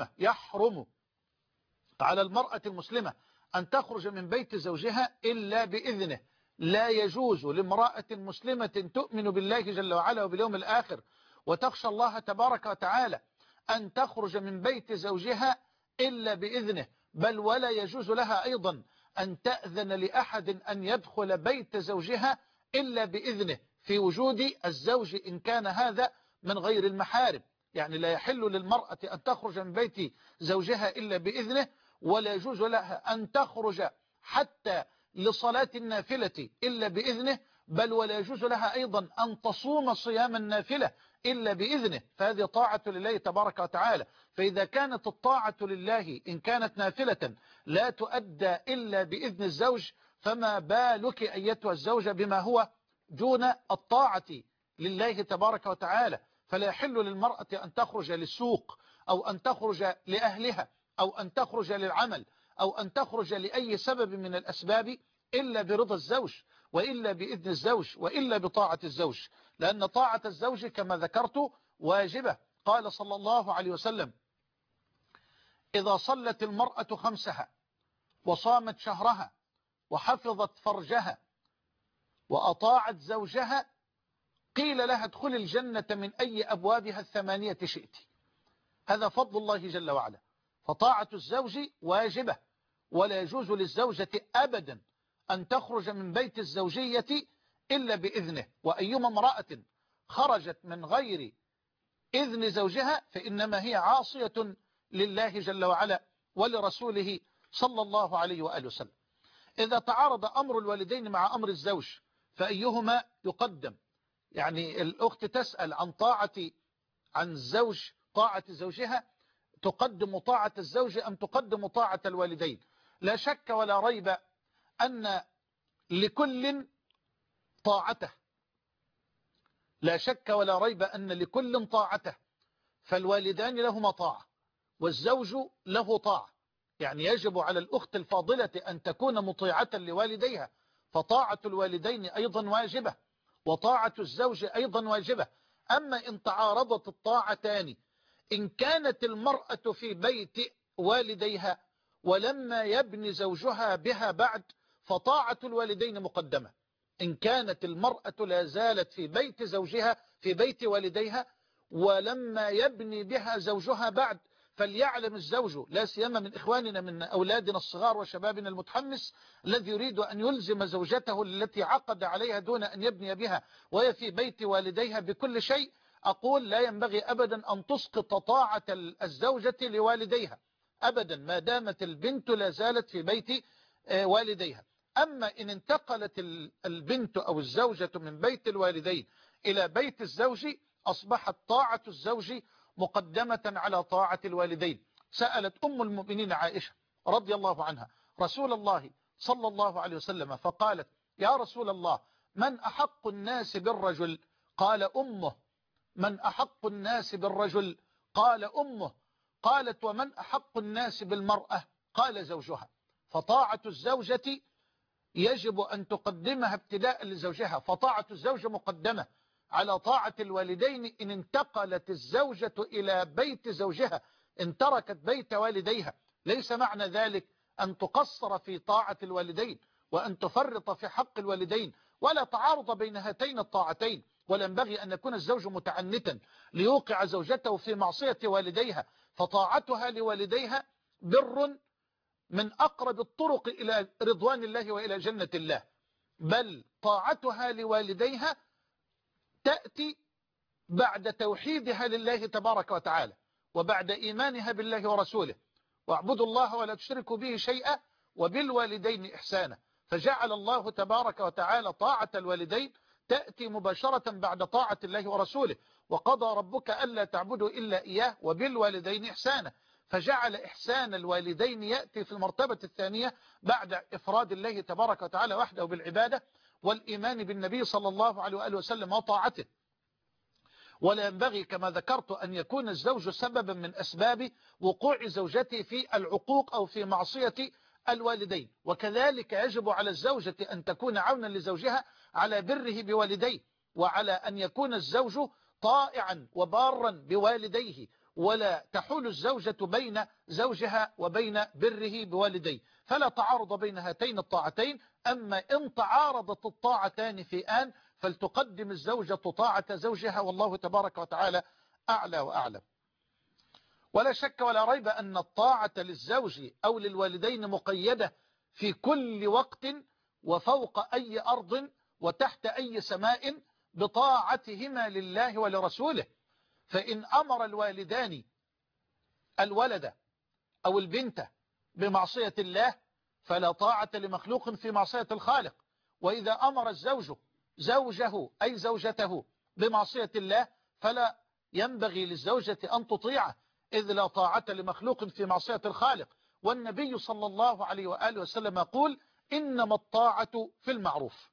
[SPEAKER 2] المسلمة أن تخرج من بيت زوجها إلا بإذنه. لا يجوز لامرأة مسلمة تؤمن بالله جل وعلا وباليوم الآخر وتخشى الله تبارك وتعالى أن تخرج من بيت زوجها إلا بإذنه، بل ولا يجوز لها أيضا أن تأذن لأحد أن يدخل بيت زوجها إلا بإذنه في وجود الزوج إن كان هذا من غير المحارم. يعني لا يحل للمرأة أن تخرج من بيت زوجها إلا بإذنه، ولا يجوز لها أن تخرج حتى لصلاة النافلة إلا بإذنه، بل ولا يجوز لها أيضا أن تصوم صيام النافلة إلا بإذنه، فهذه طاعة لله تبارك وتعالى. فإذا كانت الطاعة لله إن كانت نافلة لا تؤدى إلا بإذن الزوج، فما بالك أيتها الزوجة بما هو دون الطاعة لله تبارك وتعالى. فلا يحل للمرأة أن تخرج للسوق أو أن تخرج لأهلها أو أن تخرج للعمل أو أن تخرج لأي سبب من الأسباب إلا برضا الزوج وإلا بإذن الزوج وإلا بطاعة الزوج، لأن طاعة الزوج كما ذكرت واجبة. قال صلى الله عليه وسلم: إذا صلت المرأة خمسها وصامت شهرها وحفظت فرجها وأطاعت زوجها قيل لها ادخل الجنة من أي أبوابها الثمانية شئت. هذا فضل الله جل وعلا. فطاعة الزوج واجبة، ولا يجوز للزوجة أبدا أن تخرج من بيت الزوجية إلا بإذنه. وأيما امرأة خرجت من غير إذن زوجها فإنما هي عاصية لله جل وعلا ولرسوله صلى الله عليه وآله وسلم. إذا تعارض أمر الوالدين مع أمر الزوج فأيهما يقدم؟ يعني الأخت تسأل عن الزوج، طاعة زوجها تقدم طاعة الزوج أم تقدم طاعة الوالدين؟ لا شك ولا ريب أن لكل طاعته، لا شك ولا ريب أن لكل طاعته، فالوالدان لهما طاعة والزوج له طاعة. يعني يجب على الأخت الفاضلة أن تكون مطيعة لوالديها، فطاعة الوالدين أيضا واجبة وطاعة الزوج أيضا واجبة. أما إن تعارضت الطاعتان، إن كانت المرأة في بيت والديها ولما يبني زوجها بها بعد فطاعة الوالدين مقدمة، إن كانت المرأة لا زالت في بيت زوجها في بيت والديها ولما يبني بها زوجها بعد، فليعلم الزوج لا سيما من إخواننا من أولادنا الصغار وشبابنا المتحمس الذي يريد أن يلزم زوجته التي عقد عليها دون أن يبني بها وهي في بيت والديها بكل شيء، أقول لا ينبغي أبدا أن تسقط طاعة الزوجة لوالديها أبدا ما دامت البنت لا زالت في بيت والديها. أما إن انتقلت البنت أو الزوجة من بيت الوالدين إلى بيت الزوج أصبحت طاعة الزوج مقدمة على طاعة الوالدين. سألت أم المؤمنين عائشة رضي الله عنها رسول الله صلى الله عليه وسلم فقالت يا رسول الله من أحق الناس بالرجل؟ قال أمه. من أحق الناس بالرجل؟ قال أمه. قالت ومن أحق الناس بالمرأة؟ قال زوجها. فطاعة الزوجة يجب أن تقدمها ابتداء لزوجها، فطاعة الزوج مقدمة على طاعة الوالدين إن انتقلت الزوجة إلى بيت زوجها، إن تركت بيت والديها. ليس معنى ذلك أن تقصر في طاعة الوالدين وأن تفرط في حق الوالدين، ولا تعارض بين هاتين الطاعتين، ولا ينبغي أن يكون الزوج متعنتا ليوقع زوجته في معصية والديها، فطاعتها لوالديها بر من أقرب الطرق إلى رضوان الله وإلى جنة الله، بل طاعتها لوالديها تأتي بعد توحيدها لله تبارك وتعالى وبعد إيمانها بالله ورسوله، واعبدوا الله ولا تشركوا به شيئا وبالوالدين إحسانا. فجعل الله تبارك وتعالى طاعة الوالدين تأتي مباشرة بعد طاعة الله ورسوله، وقضى ربك ألا تعبدوا إلا إياه وبالوالدين إحسانا، فجعل إحسان الوالدين يأتي في المرتبة الثانية بعد إفراد الله تبارك وتعالى وحده بالعبادة والإيمان بالنبي صلى الله عليه وآله وسلم وطاعته. ولا ينبغي كما ذكرت أن يكون الزوج سببا من أسباب وقوع زوجته في العقوق أو في معصية الوالدين، وكذلك يجب على الزوجة أن تكون عونا لزوجها على بره بوالديه، وعلى أن يكون الزوج طائعا وبارا بوالديه، ولا تحول الزوجة بين زوجها وبين بره بوالديه، فلا تعارض بين هاتين الطاعتين. أما إن تعارضت الطاعتان في آن فلتقدم الزوجة طاعة زوجها، والله تبارك وتعالى أعلى وأعلم. ولا شك ولا ريب أن الطاعة للزوج أو للوالدين مقيدة في كل وقت وفوق أي أرض وتحت أي سماء بطاعتهما لله ولرسوله. فإن أمر الوالدان الولد أو البنت بمعصية الله فلا طاعة لمخلوق في معصية الخالق، وإذا أمر الزوج زوجه أي زوجته بمعصية الله فلا ينبغي للزوجة أن تطيعه، إذ لا طاعة لمخلوق في معصية الخالق. والنبي صلى الله عليه وآله وسلم يقول إنما الطاعة في المعروف.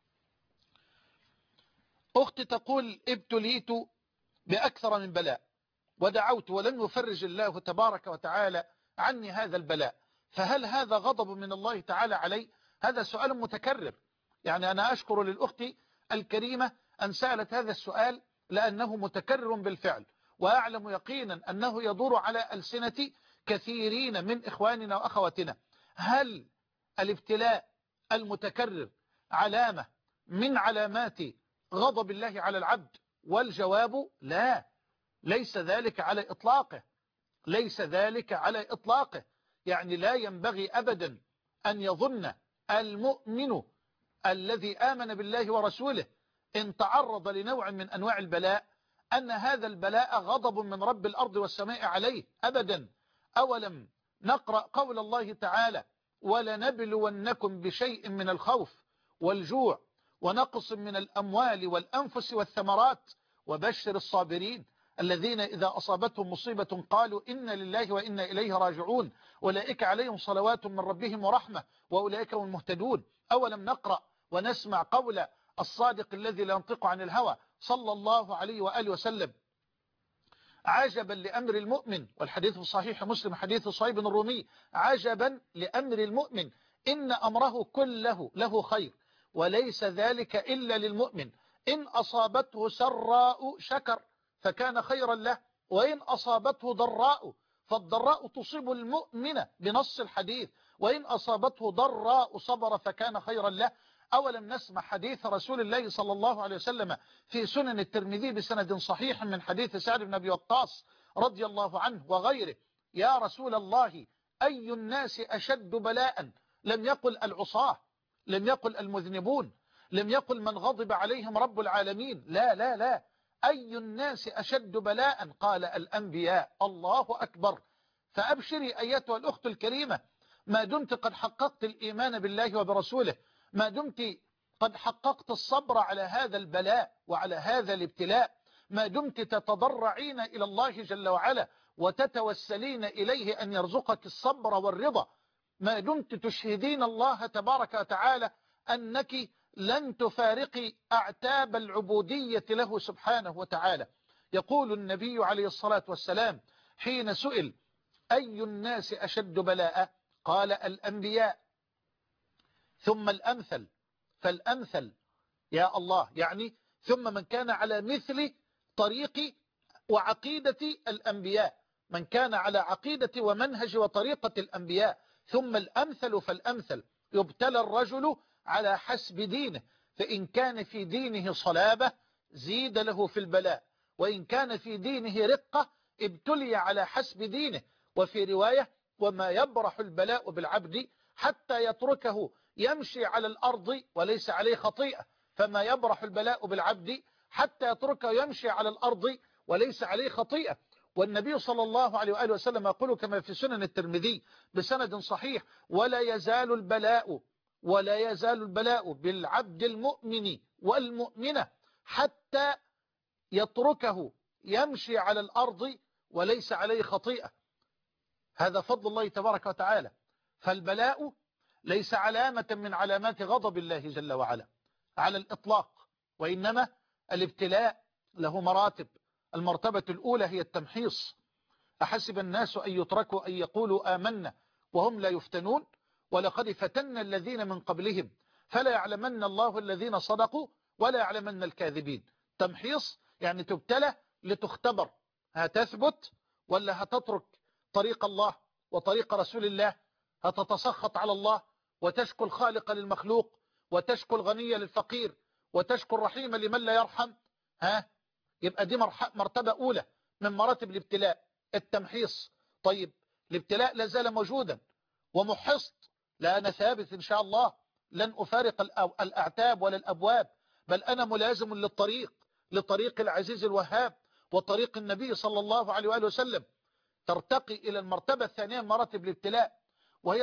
[SPEAKER 2] أختي تقول ابتليت بأكثر من بلاء ودعوت ولم يفرج الله تبارك وتعالى عني هذا البلاء، فهل هذا غضب من الله تعالى علي؟ هذا سؤال متكرر، يعني أنا أشكر للأخت الكريمة أن سألت هذا السؤال لأنه متكرر بالفعل، وأعلم يقينا أنه يدور على ألسنة كثيرين من إخواننا وأخواتنا. هل الابتلاء المتكرر علامة من علامات غضب الله على العبد؟ والجواب لا، ليس ذلك على إطلاقه، ليس ذلك على إطلاقه. يعني لا ينبغي أبدا أن يظن المؤمن الذي آمن بالله ورسوله إن تعرض لنوع من أنواع البلاء أن هذا البلاء غضب من رب الأرض والسماء عليه أبدا. أولم نقرأ قول الله تعالى ولنبلونكم بشيء من الخوف والجوع ونقص من الأموال والأنفس والثمرات وبشر الصابرين الذين إذا أصابتهم مصيبة قالوا إنا لله وإنا إليه راجعون أولئك عليهم صلوات من ربهم ورحمة وأولئك هم المهتدون. أولم نقرأ ونسمع قول الصادق الذي لا ينطق عن الهوى صلى الله عليه وآله وسلم عجبا لأمر المؤمن، والحديث في صحيح مسلم حديث صهيب بن الرومي، عجبا لأمر المؤمن إن أمره كله له خير وليس ذلك إلا للمؤمن، إن أصابته سراء شكر فكان خيرا له، وإن أصابته ضراء فالضراء تصيب المؤمن بنص الحديث، وإن أصابته ضراء صبر فكان خيرا له. أولم نسمع حديث رسول الله صلى الله عليه وسلم في سنن الترمذي بسند صحيح من حديث سعد بن أبي وقاص رضي الله عنه وغيره: يا رسول الله أي الناس أشد بلاء؟ لم يقل العصاة، لم يقل المذنبون، لم يقل من غضب عليهم رب العالمين، لا لا لا، أي الناس أشد بلاء؟ قال الأنبياء. الله أكبر. فأبشري أيتها الأخت الكريمة، ما دمت قد حققت الإيمان بالله وبرسوله، ما دمت قد حققت الصبر على هذا البلاء وعلى هذا الابتلاء، ما دمت تتضرعين إلى الله جل وعلا وتتوسلين إليه أن يرزقك الصبر والرضا، ما دمت تشهدين الله تبارك وتعالى أنك لن تفارقي أعتاب العبودية له سبحانه وتعالى. يقول النبي عليه الصلاة والسلام حين سئل: أي الناس أشد بلاء؟ قال الأنبياء، ثم الأمثل فالأمثل. يا الله، يعني ثم من كان على مثل طريق وعقيدة الأنبياء، من كان على عقيدة ومنهج وطريقة الأنبياء، ثم الأمثل فالأمثل. يبتلى الرجل على حسب دينه، فإن كان في دينه صلابة زيد له في البلاء، وإن كان في دينه رقة ابتلي على حسب دينه. وفي رواية: وما يبرح البلاء بالعبد حتى يتركه يمشي على الأرض وليس عليه خطيئة. فما يبرح البلاء بالعبد حتى يتركه يمشي على الأرض وليس عليه خطيئة. والنبي صلى الله عليه وآله وسلم يقول كما في سنن الترمذي بسند صحيح: ولا يزال البلاء بالعبد المؤمن والمؤمنة حتى يتركه يمشي على الأرض وليس عليه خطيئة. هذا فضل الله تبارك وتعالى. فالبلاء ليس علامة من علامات غضب الله جل وعلا على الإطلاق، وإنما الابتلاء له مراتب. المرتبة الأولى هي التمحيص. أحسب الناس أن يتركوا أن يقولوا آمنا وهم لا يفتنون ولقد فتنا الذين من قبلهم فلا يعلمن الله الذين صدقوا ولا يعلمن الكاذبين. تمحيص يعني تبتلى لتختبر، هتثبت ولا هتترك طريق الله وطريق رسول الله؟ هتتسخط على الله وتشكو الخالق للمخلوق وتشكو الغني للفقير وتشكو الرحيم لمن لا يرحم؟ يبقى دي مرتبة أولى من مراتب الابتلاء، التمحيص. طيب الابتلاء لا زال موجودا ومحصت، لا أنا ثابت إن شاء الله لن أفارق الأعتاب ولا الأبواب، بل أنا ملازم لطريق العزيز الوهاب وطريق النبي صلى الله عليه وآله وسلم. ترتقي إلى المرتبة الثانية من مراتب الابتلاء، وهي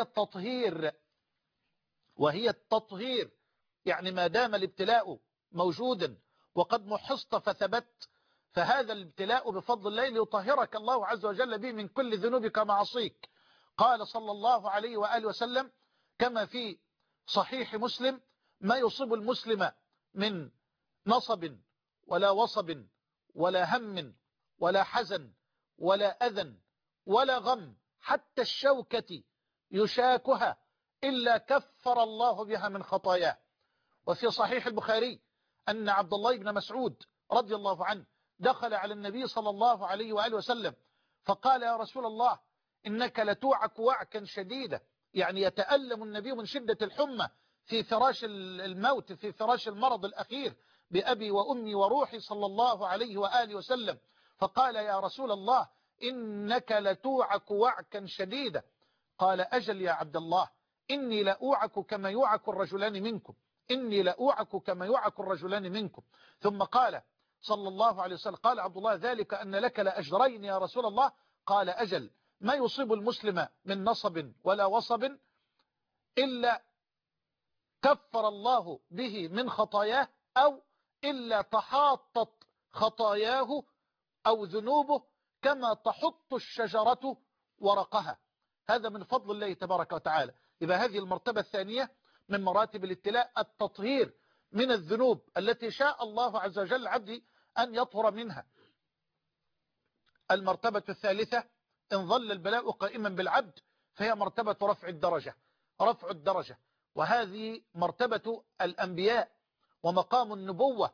[SPEAKER 2] التطهير. يعني ما دام الابتلاء موجودا وقد محصت فثبت، فهذا الابتلاء بفضل الله ليطهرك الله عز وجل به من كل ذنوبك ومعاصيك. قال صلى الله عليه وآله وسلم كما في صحيح مسلم: ما يصيب المسلم من نصب ولا وصب ولا هم ولا حزن ولا أذى ولا غم حتى الشوكة يشاكها إلا كفر الله بها من خطاياه. وفي صحيح البخاري أن عبد الله بن مسعود رضي الله عنه دخل على النبي صلى الله عليه وآله وسلم فقال: يا رسول الله إنك لتوعك وعكا شديدا، يعني يتألم النبي من شدة الحمى في فراش الموت، في فراش المرض الأخير بأبي وأمي وروحي صلى الله عليه وآله وسلم. فقال: يا رسول الله إنك لتوعك وعكا شديدا. قال: أجل يا عبد الله، إني لأوعك كما يوعك الرجلان منكم، إني لأوعك كما يوعك الرجلان منكم. ثم قال صلى الله عليه وسلم: قال عبد الله: ذلك أن لك لأجرين يا رسول الله. قال: أجل، ما يصيب المسلم من نصب ولا وصب إلا كفر الله به من خطاياه، أو إلا تحاطت خطاياه أو ذنوبه كما تحط الشجرة ورقها. هذا من فضل الله تبارك وتعالى. يبقى هذه المرتبة الثانية من مراتب الابتلاء، التطهير من الذنوب التي شاء الله عز وجل عبدي أن يطهر منها. المرتبة الثالثة: إن ظل البلاء قائما بالعبد فهي مرتبة رفع الدرجة، وهذه مرتبة الأنبياء ومقام النبوة،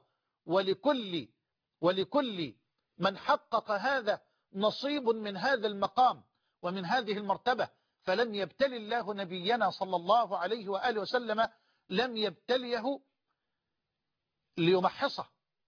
[SPEAKER 2] ولكل من حقق هذا نصيب من هذا المقام ومن هذه المرتبة. فلم يبتل الله نبينا صلى الله عليه وآله وسلم لم يبتليه ليمحصه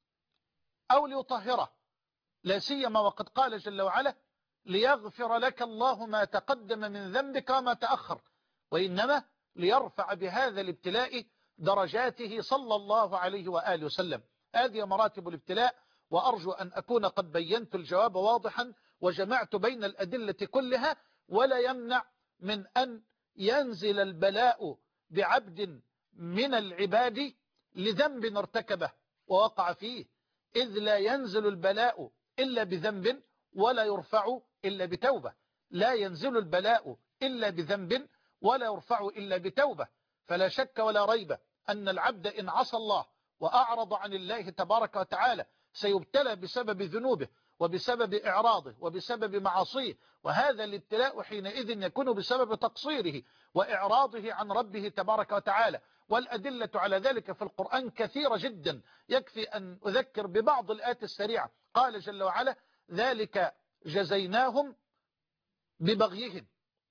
[SPEAKER 2] أو ليطهره، لا سيما وقد قال جل وعلا ليغفر لك الله ما تقدم من ذنبك وما تأخر، وإنما ليرفع بهذا الابتلاء درجاته صلى الله عليه وآله وسلم. هذه مراتب الابتلاء، وأرجو أن أكون قد بينت الجواب واضحا وجمعت بين الأدلة كلها. ولا يمنع من أن ينزل البلاء بعبد من العباد لذنب ارتكبه ووقع فيه، إذ لا ينزل البلاء إلا بذنب ولا يرفع إلا بتوبة. لا ينزل البلاء إلا بذنب ولا يرفع إلا بتوبة. فلا شك ولا ريب أن العبد إن عصى الله وأعرض عن الله تبارك وتعالى سيبتلى بسبب ذنوبه وبسبب إعراضه وبسبب معاصيه، وهذا الابتلاء حينئذ يكون بسبب تقصيره وإعراضه عن ربه تبارك وتعالى. والأدلة على ذلك في القرآن كثيرة جدا، يكفي أن أذكر ببعض الآيات السريعة. قال جل وعلا ذلك جزيناهم ببغيهم.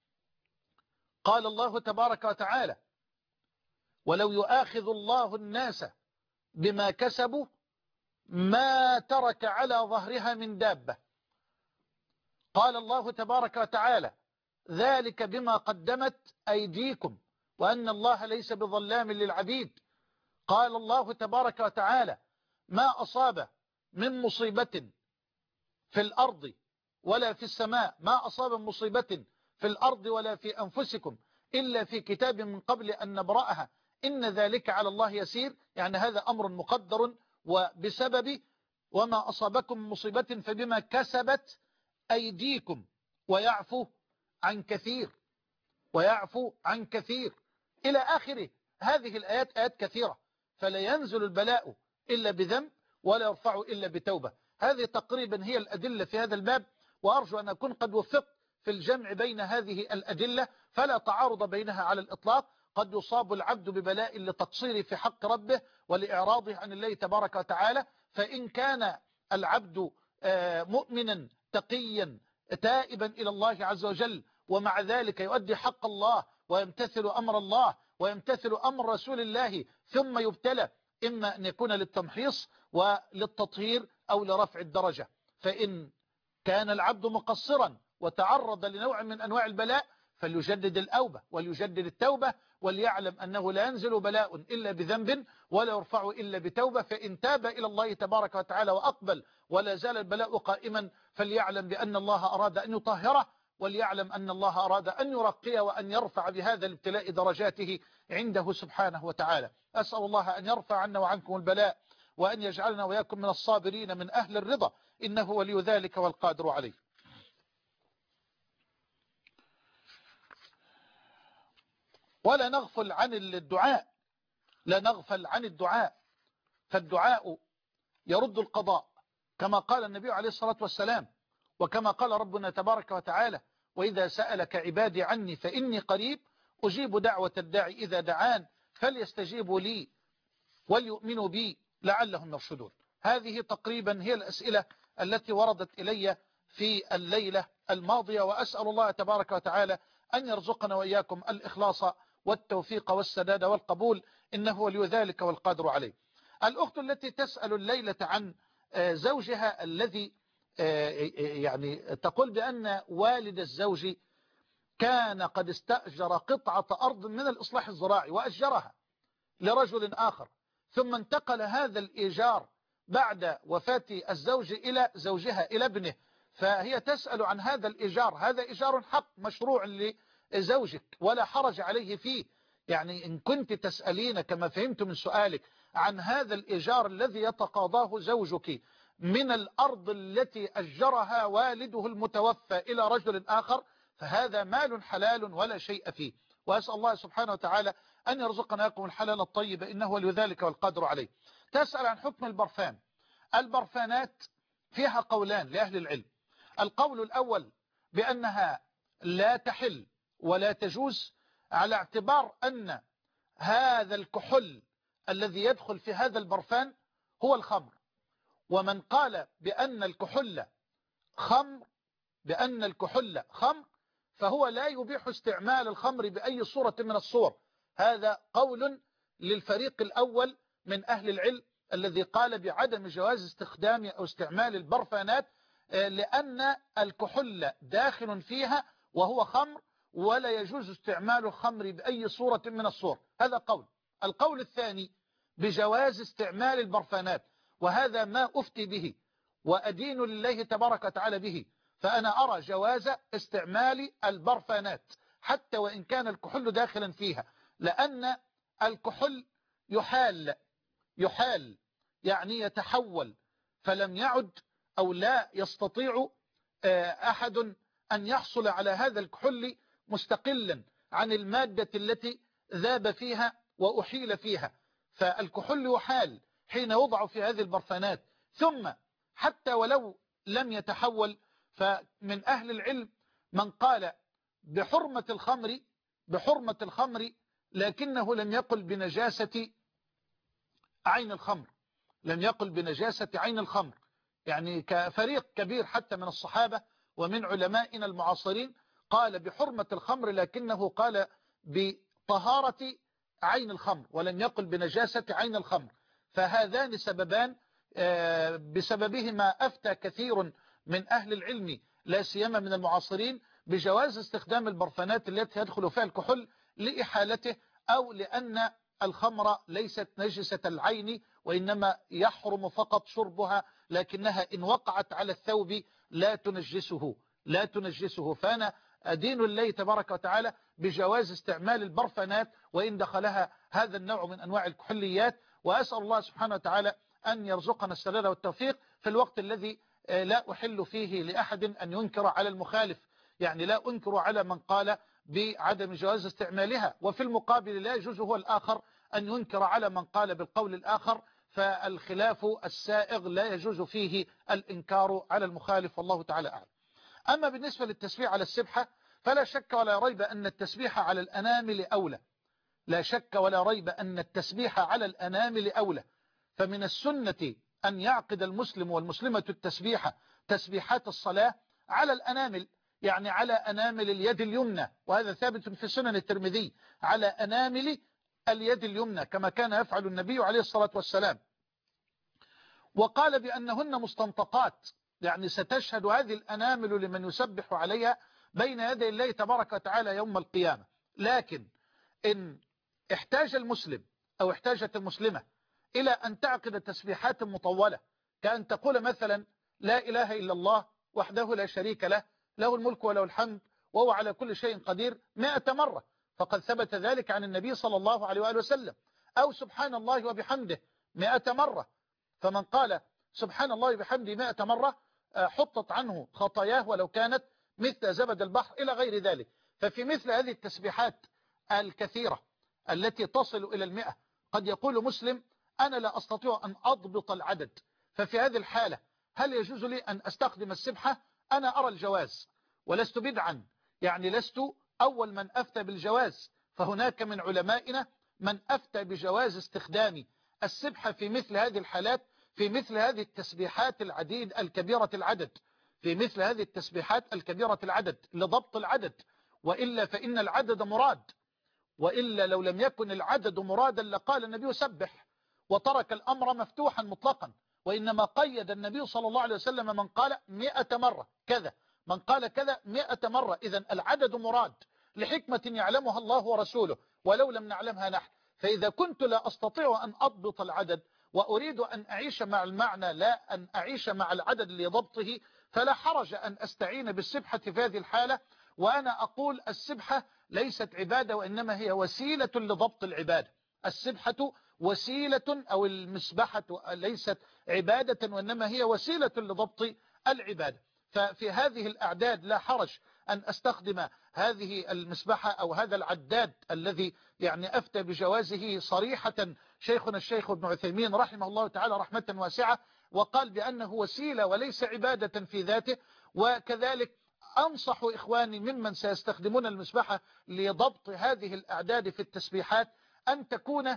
[SPEAKER 2] قال الله تبارك وتعالى ولو يؤاخذ الله الناس بما كسبوا ما ترك على ظهرها من دابة. قال الله تبارك وتعالى ذلك بما قدمت أيديكم وأن الله ليس بظلام للعبيد. قال الله تبارك وتعالى ما أصاب من مصيبة في الأرض ولا في السماء، ما أصاب من مصيبة في الأرض ولا في أنفسكم إلا في كتاب من قبل أن نبرأها إن ذلك على الله يسير. يعني هذا أمر مقدر وبسبب وما أصابكم من مصيبة فبما كسبت أيديكم ويعفو عن كثير ويعفو عن كثير إلى آخره. هذه الآيات آيات كثيرة. فلا ينزل البلاء إلا بذنب ولا يرفع إلا بتوبة. هذه تقريبا هي الأدلة في هذا الباب، وأرجو أن أكون قد وفقت في الجمع بين هذه الأدلة، فلا تعارض بينها على الإطلاق. قد يصاب العبد ببلاء لتقصيره في حق ربه ولإعراضه عن الله تبارك وتعالى، فإن كان العبد مؤمنا تقيا تائبا إلى الله عز وجل ومع ذلك يؤدي حق الله ويمتثل أمر الله ويمتثل أمر رسول الله ثم يبتلى، إما أن يكون للتمحيص وللتطهير أو لرفع الدرجة. فإن كان العبد مقصرا وتعرض لنوع من أنواع البلاء فليجدد الأوبة وليجدد التوبة، وليعلم أنه لا ينزل بلاء إلا بذنب ولا يرفع إلا بتوبة. فإن تاب إلى الله تبارك وتعالى وأقبل ولا زال البلاء قائما فليعلم بأن الله أراد أن يطهره، وليعلم أن الله أراد أن يرقيه وأن يرفع بهذا الابتلاء درجاته عنده سبحانه وتعالى. أسأل الله أن يرفع عنا وعنكم البلاء وأن يجعلنا وياكم من الصابرين من أهل الرضا، إنه ولي ذلك والقادر عليه. ولا نغفل عن الدعاء، لا نغفل عن الدعاء، فالدعاء يرد القضاء كما قال النبي عليه الصلاة والسلام، وكما قال ربنا تبارك وتعالى وإذا سألك عبادي عني فإني قريب أجيب دعوة الداعي إذا دعان فليستجيبوا لي وليؤمنوا بي لعلهم يرشدون. هذه تقريبا هي الأسئلة التي وردت إلي في الليلة الماضية، وأسأل الله تبارك وتعالى أن يرزقنا وإياكم الإخلاص والتوفيق والسداد والقبول، إنه ولي ذلك والقادر عليه. الأخت التي تسأل الليلة عن زوجها الذي يعني تقول بأن والد الزوج كان قد استأجر قطعة أرض من الإصلاح الزراعي وأجرها لرجل آخر، ثم انتقل هذا الإيجار بعد وفاة الزوج إلى زوجها إلى ابنه، فهي تسأل عن هذا الإيجار. هذا إيجار حق مشروع لزوجك ولا حرج عليه فيه. يعني إن كنت تسألين كما فهمت من سؤالك عن هذا الإيجار الذي يتقاضاه زوجك من الأرض التي أجرها والده المتوفى إلى رجل آخر، فهذا مال حلال ولا شيء فيه. وأسأل الله سبحانه وتعالى أن يرزقنا لكم الحلال الطيب إنه ولي ذلك والقادر عليه. تسأل عن حكم البرفان. البرفانات فيها قولان لأهل العلم. القول الأول بأنها لا تحل ولا تجوز على اعتبار أن هذا الكحول الذي يدخل في هذا البرفان هو الخمر، ومن قال بأن الكحول خمر فهو لا يبيح استعمال الخمر بأي صورة من الصور. هذا قول للفريق الأول من أهل العلم الذي قال بعدم جواز استخدام أو استعمال البرفانات لأن الكحول داخل فيها وهو خمر، ولا يجوز استعمال الخمر بأي صورة من الصور. هذا قول. القول الثاني بجواز استعمال البرفانات، وهذا ما أفتي به وأدين لله تبارك وتعالى به، فأنا أرى جواز استعمال البرفانات حتى وإن كان الكحول داخلا فيها، لأن الكحول يحال يعني يتحول، فلم يعد أو لا يستطيع أحد أن يحصل على هذا الكحول مستقلا عن المادة التي ذاب فيها وأحيل فيها. فالكحول يحال حين يوضع في هذه البرفانات. ثم حتى ولو لم يتحول، فمن أهل العلم من قال بحرمة الخمر لكنه لم يقل بنجاسة عين الخمر، لم يقل بنجاسة عين الخمر. يعني كفريق كبير حتى من الصحابة ومن علمائنا المعاصرين قال بحرمة الخمر لكنه قال بطهارة عين الخمر ولم يقل بنجاسة عين الخمر. فهذان سببان بسببهما أفتى كثير من أهل العلم لا سيما من المعاصرين بجواز استخدام البرفانات التي يدخل فيها الكحول لإحالته، أو لأن الخمر ليست نجسة العين وإنما يحرم فقط شربها، لكنها إن وقعت على الثوب لا تنجسه. فأنا أدين الله تبارك وتعالى بجواز استعمال البرفانات وإن دخلها هذا النوع من أنواع الكحوليات، وأسأل الله سبحانه وتعالى أن يرزقنا السداد والتوفيق في الوقت الذي لا أحل فيه لأحد أن ينكر على المخالف. يعني لا أنكر على من قال بعدم جواز استعمالها، وفي المقابل لا يجوز هو الآخر أن ينكر على من قال بالقول الآخر، فالخلاف السائغ لا يجوز فيه الإنكار على المخالف، والله تعالى أعلم. أما بالنسبة للتسبيح على السبحة فلا شك ولا ريب أن التسبيح على الأنامل أولى، لا شك ولا ريب أن التسبيح على الأنامل أولى. فمن السنة أن يعقد المسلم والمسلمة التسبيحة تسبيحات الصلاة على الأنامل، يعني على أنامل اليد اليمنى، وهذا ثابت في سنن الترمذي، على أنامل اليد اليمنى كما كان يفعل النبي عليه الصلاة والسلام. وقال بأنهن مستنطقات، يعني ستشهد هذه الأنامل لمن يسبح عليها بين يدي الله تبارك وتعالى يوم القيامة. لكن إن احتاج المسلم أو احتاجت المسلمة إلى أن تعقد تسبيحات مطولة، كأن تقول مثلا لا إله إلا الله وحده لا شريك له، له الملك وله الحمد وهو على كل شيء قدير 100 مرة، فقد ثبت ذلك عن النبي صلى الله عليه وآله وسلم. أو سبحان الله وبحمده 100 مرة، فمن قال سبحان الله وبحمده 100 مرة حطت عنه خطاياه ولو كانت مثل زبد البحر إلى غير ذلك. ففي مثل هذه التسبيحات الكثيرة التي تصل إلى 100 قد يقول مسلم أنا لا أستطيع أن أضبط العدد، ففي هذه الحالة هل يجوز لي أن أستخدم السبحة؟ أنا أرى الجواز ولست بدعا، يعني لست أول من أفتى بالجواز، فهناك من علمائنا من أفتى بجواز استخدام السبحة في مثل هذه الحالات، في مثل هذه التسبيحات العديد الكبيرة العدد، في مثل هذه التسبيحات الكبيرة العدد لضبط العدد، وإلا فإن العدد مراد، وإلا لو لم يكن العدد مرادا لقال النبي سبح وترك الأمر مفتوحا مطلقا، وإنما قيد النبي صلى الله عليه وسلم من قال 100 مرة كذا، من قال كذا 100 مرة. إذن العدد مراد لحكمة يعلمها الله ورسوله ولو لم نعلمها نحن. فإذا كنت لا أستطيع أن أضبط العدد وأريد أن أعيش مع المعنى لا أن أعيش مع العدد لضبطه، فلا حرج أن أستعين بالسبحة في هذه الحالة. وأنا أقول السبحة ليست عبادة وإنما هي وسيلة لضبط العبادة. السبحة وسيلة أو المسبحة ليست عبادة وإنما هي وسيلة لضبط العبادة. ففي هذه الأعداد لا حرج أن أستخدم هذه المسبحة أو هذا العداد الذي يعني أفتى بجوازه صريحة شيخنا الشيخ ابن عثيمين رحمه الله تعالى رحمة واسعة، وقال بأنه وسيلة وليس عبادة في ذاته. وكذلك أنصح إخواني ممن سيستخدمون المسبحة لضبط هذه الأعداد في التسبيحات أن تكون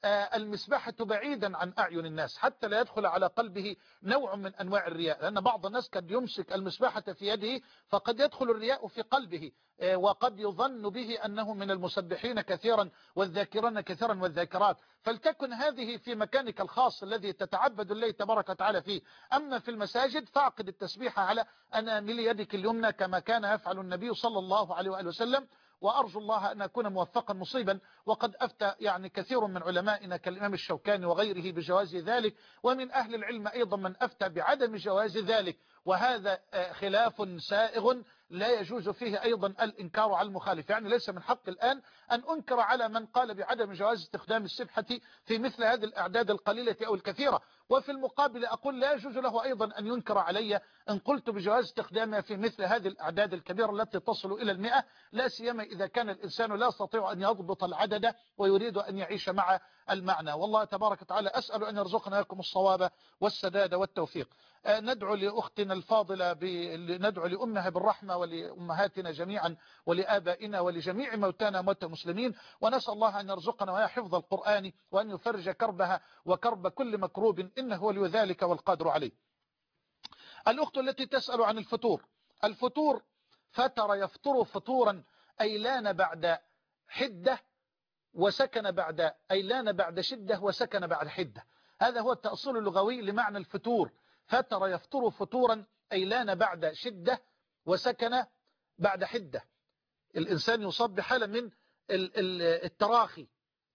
[SPEAKER 2] المسبحة بعيدا عن أعين الناس حتى لا يدخل على قلبه نوع من أنواع الرياء، لأن بعض الناس قد يمسك المسبحة في يده فقد يدخل الرياء في قلبه، وقد يظن به أنه من المسبحين كثيرا والذاكرين كثيرا والذاكرات. فلتكن هذه في مكانك الخاص الذي تتعبد الله تبارك وتعالى فيه. أما في المساجد فاعقد التسبيح على أنامل يدك اليمنى كما كان يفعل النبي صلى الله عليه وآله وسلم. وأرجو الله أن أكون موفقا مصيبا. وقد أفتى يعني كثير من علمائنا كالإمام الشوكاني وغيره بجواز ذلك، ومن أهل العلم أيضا من أفتى بعدم جواز ذلك، وهذا خلاف سائغ لا يجوز فيه أيضا الإنكار على المخالف. يعني ليس من حق الآن أن أنكر على من قال بعدم جواز استخدام السبحة في مثل هذه الأعداد القليلة أو الكثيرة، وفي المقابل أقول لا يجوز له أيضا أن ينكر علي إن قلت بجواز استخدامها في مثل هذه الأعداد الكبيرة التي تصل إلى 100، لا سيما إذا كان الإنسان لا يستطيع أن يضبط العدد ويريد أن يعيش مع المعنى. والله تبارك وتعالى أسأل أن يرزقنا لكم الصواب والسداد والتوفيق. ندعو لأختنا الفاضلة ندعو لأمها بالرحمة ولأمهاتنا جميعا ولآبائنا ولجميع موتانا موتى المسلمين، ونسأل الله أن يرزقنا ويا حفظ القرآن وأن يفرج كربها وكرب كل مكروب إنه ولي ذلك والقادر عليه. الأخت التي تسأل عن الفطور. الفطور فتر يفطر فطورا أيلان بعد حدة وسكن بعد أيلان بعد شدة وسكن بعد حدة. هذا هو التأصيل اللغوي لمعنى الفطور. فتر يفطر فطورا أيلان بعد شدة وسكن بعد حدة. الإنسان يصاب بحالة من التراخي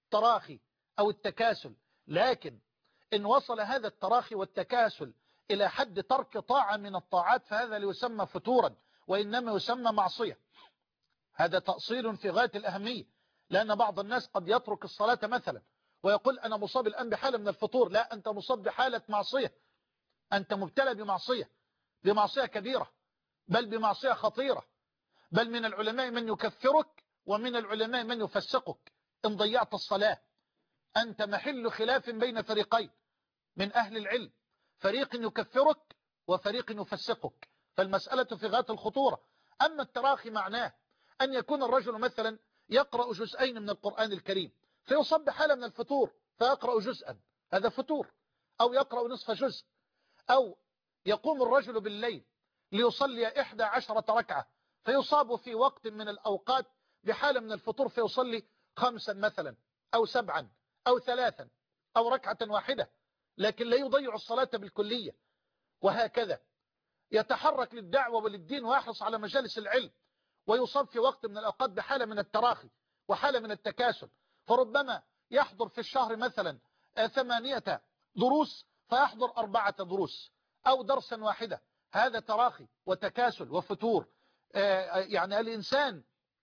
[SPEAKER 2] أو التكاسل، لكن إن وصل هذا التراخي والتكاسل إلى حد ترك طاعة من الطاعات فهذا لا يسمى فطورا وإنما يسمى معصية. هذا تأصيل في غاية الأهمية، لأن بعض الناس قد يترك الصلاة مثلا ويقول أنا مصاب الآن بحالة من الفطور. لا، أنت مصاب بحالة معصية، أنت مبتلى بمعصية كبيرة، بل بمعصية خطيرة، بل من العلماء من يكفرك ومن العلماء من يفسقك إن ضيعت الصلاة. أنت محل خلاف بين فريقين من أهل العلم، فريق يكفرك وفريق يفسقك، فالمسألة في غاية الخطورة. أما التراخي معناه أن يكون الرجل مثلا يقرأ جزئين من القرآن الكريم فيصاب بحالة من الفطور فيقرأ جزءا، هذا فطور، أو يقرأ نصف جزء، أو يقوم الرجل بالليل ليصلي 11 ركعة فيصاب في وقت من الأوقات بحالة من الفطور فيصلي 5 مثلا أو 7 أو 3 أو ركعة واحدة، لكن لا يضيع الصلاة بالكلية. وهكذا يتحرك للدعوة وللدين ويحرص على مجالس العلم ويصاب في وقت من الأوقات بحالة من التراخي وحالة من التكاسل، فربما يحضر في الشهر مثلا 8 دروس فيحضر 4 دروس أو درسا واحدة. هذا تراخي وتكاسل وفتور. يعني الإنسان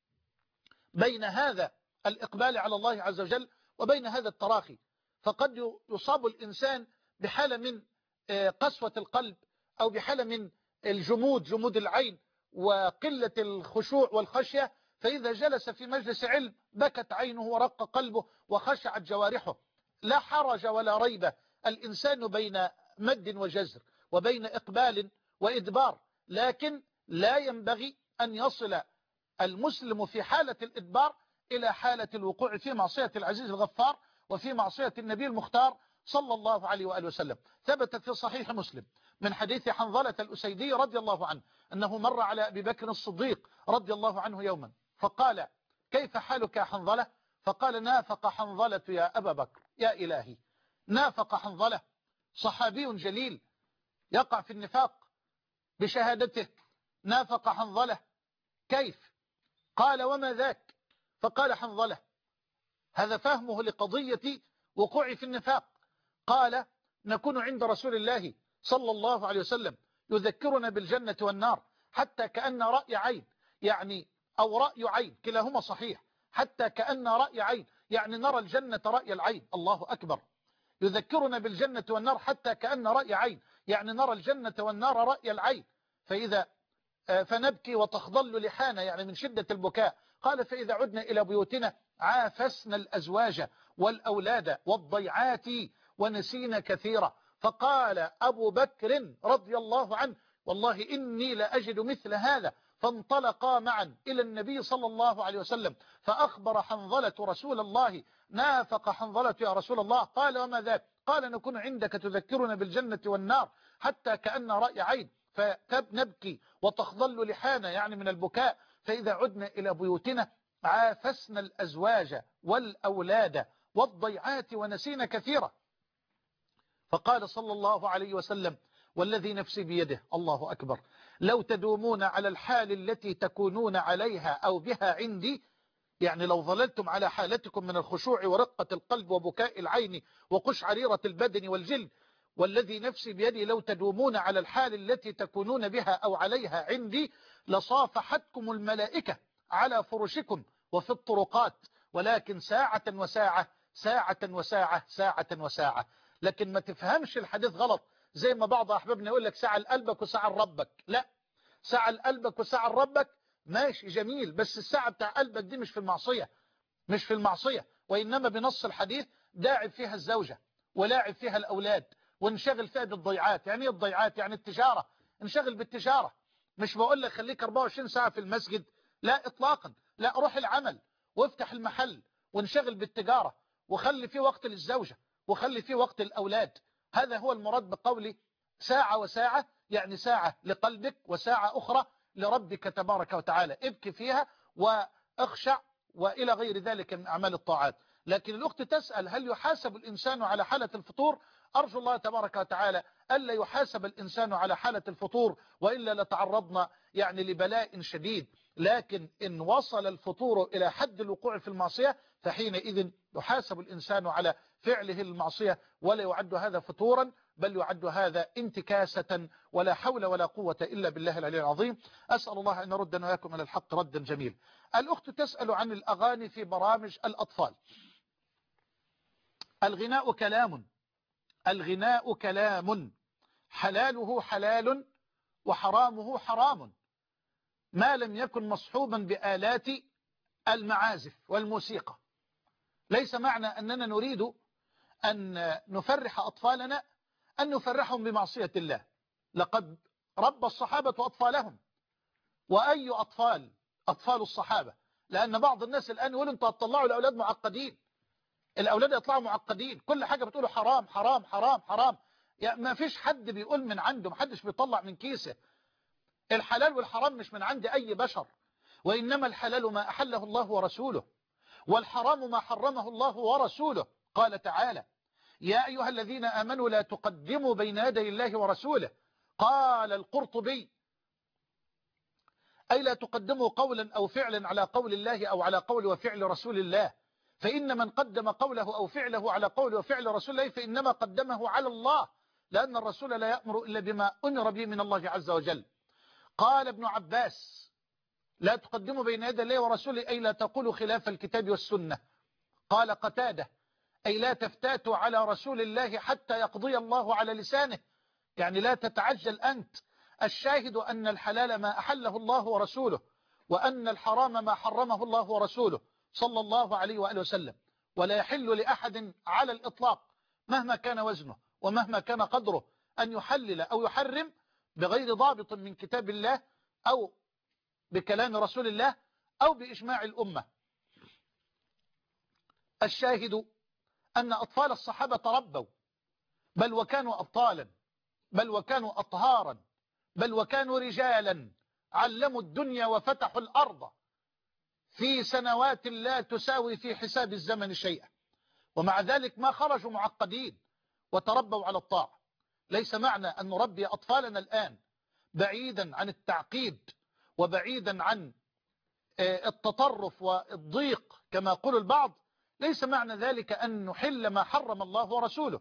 [SPEAKER 2] بين هذا الإقبال على الله عز وجل وبين هذا التراخي، فقد يصاب الإنسان بحالة من قسوة القلب أو بحالة من جمود العين وقلة الخشوع والخشية، فإذا جلس في مجلس علم بكت عينه ورق قلبه وخشعت جوارحه. لا حرج ولا ريب، الإنسان بين مد وجزر وبين إقبال وإدبار، لكن لا ينبغي أن يصل المسلم في حالة الإدبار إلى حالة الوقوع في معصية العزيز الغفار وفي معصية النبي المختار صلى الله عليه وآله وسلم. ثبت في صحيح مسلم من حديث حنظلة الأسيدي رضي الله عنه أنه مر على أبي بكر الصديق رضي الله عنه يوما فقال كيف حالك يا حنظلة؟ فقال نافق حنظلة يا أبا بكر. يا إلهي، نافق حنظلة، صحابي جليل يقع في النفاق بشهادته، نافق حنظلة كيف؟ قال وما ذاك؟ فقال حنظلة هذا فهمه لقضية وقوع في النفاق. قال نكون عند رسول الله صلى الله عليه وسلم يذكرنا بالجنة والنار حتى كأن رأي عين، يعني أو رأي عين، كلاهما صحيح، حتى كأن رأي عين يعني نرى الجنة رأي العين. الله أكبر. يذكرنا بالجنة والنار حتى كأن رأي عين يعني نرى الجنة والنار رأي العين. فنبكي وتخضل لحانا يعني من شدة البكاء. قال فإذا عدنا إلى بيوتنا عافسنا الأزواج والأولاد والضيعات ونسينا كثيرا. فقال أبو بكر رضي الله عنه والله إني لأجد مثل هذا. فانطلقا معا إلى النبي صلى الله عليه وسلم فأخبر حنظلة رسول الله: نافق حنظلة يا رسول الله. قال: وما ذاك؟ قال: نكون عندك تذكرنا بالجنة والنار حتى كأن رأي عين، فنبكي وتخضل لحانا يعني من البكاء، فإذا عدنا إلى بيوتنا عافسنا الأزواج والأولاد والضيعات ونسينا كثيرا. فقال صلى الله عليه وسلم: والذي نفسي بيده، الله أكبر، لو تدومون على الحال التي تكونون عليها أو بها عندي، يعني لو ظللتم على حالتكم من الخشوع ورقة القلب وبكاء العين وقشعريرة البدن والجلد، والذي نفسي بيدي لو تدومون على الحال التي تكونون بها أو عليها عندي لصافحتكم الملائكة على فرشكم وفي الطرقات، ولكن ساعة وساعة، ساعة وساعة، ساعة وساعة. لكن ما تفهمش الحديث غلط، زي ما بعض أحبابنا يقول لك ساعة لقلبك وساعة لربك. لا، ساعة لقلبك وساعة لربك ماشي جميل، بس الساعة بتاع قلبك دي مش في المعصية، مش في المعصية، وإنما بنص الحديث داعب فيها الزوجة ولاعب فيها الأولاد ونشغل فيها بالضيعات. يعني ايه الضيعات؟ يعني التجارة، نشغل بالتجارة. مش بقول لك خليك 24 ساعة في المسجد، لا إطلاقا، لا، روح العمل وافتح المحل ونشغل بالتجارة، وخلي فيه وقت للزوجة وخلي فيه وقت الأولاد. هذا هو المراد بقولي ساعة وساعة، يعني ساعة لقلبك وساعة أخرى لربك تبارك وتعالى، ابكي فيها واخشع وإلى غير ذلك من أعمال الطاعات. لكن الأخت تسأل: هل يحاسب الإنسان على حالة الفطور؟ أرجو الله تبارك وتعالى ألا يحاسب الإنسان على حالة الفطور، وإلا لتعرضنا يعني لبلاء شديد. لكن إن وصل الفطور إلى حد الوقوع في المعصية فحينئذ يحاسب الإنسان على فعله المعصية، ولا يعد هذا فطورا، بل يعد هذا انتكاسة، ولا حول ولا قوة إلا بالله العلي العظيم. أسأل الله أن يردنا وإياكم إلى الحق ردا جميل. الأخت تسأل عن الأغاني في برامج الأطفال. الغناء كلام، الغناء كلام، حلاله حلال وحرامه حرام، ما لم يكن مصحوبا بآلات المعازف والموسيقى. ليس معنى أننا نريد أن نفرح أطفالنا أن نفرحهم بمعصية الله. لقد ربى الصحابة أطفالهم. وأي أطفال؟ أطفال الصحابة. لأن بعض الناس الآن يقول أنتوا هتطلعوا الأولاد معقدين، الأولاد يطلعوا معقدين، كل حاجة بتقولوا حرام حرام حرام حرام. يعني ما فيش حد بيقول من عنده، ما حدش بيطلع من كيسه. الحلال والحرام مش من عند أي بشر، وإنما الحلال ما أحله الله ورسوله، والحرام ما حرمه الله ورسوله. قال تعالى: يا أيها الذين آمنوا لا تقدموا بين يدي الله ورسوله. قال القرطبي: أي لا تقدموا قولا أو فعلا على قول الله أو على قول وفعل رسول الله، فإن من قدم قوله أو فعله على قول وفعل رسول الله فإنما قدمه على الله، لأن الرسول لا يأمر إلا بما أمر به من الله عز وجل. قال ابن عباس: لا تقدموا بين يدي الله ورسوله، أي لا تقولوا خلاف الكتاب والسنة. قال قتادة: أي لا تفتاتوا على رسول الله حتى يقضي الله على لسانه، يعني لا تتعجل أنت. الشاهد أن الحلال ما أحله الله ورسوله، وأن الحرام ما حرمه الله ورسوله صلى الله عليه وآله وسلم. ولا يحل لأحد على الإطلاق مهما كان وزنه ومهما كان قدره أن يحلل أو يحرم بغير ضابط من كتاب الله أو بكلام رسول الله أو بإجماع الأمة. الشاهد أن أطفال الصحابة تربوا، بل وكانوا أبطالا، بل وكانوا أطهارا، بل وكانوا رجالا علموا الدنيا وفتحوا الأرض في سنوات لا تساوي في حساب الزمن شيئا، ومع ذلك ما خرجوا معقدين وتربوا على الطاعة. ليس معنى أن نربي أطفالنا الآن بعيدا عن التعقيد وبعيدا عن التطرف والضيق كما يقول البعض، ليس معنى ذلك أن نحل ما حرم الله ورسوله.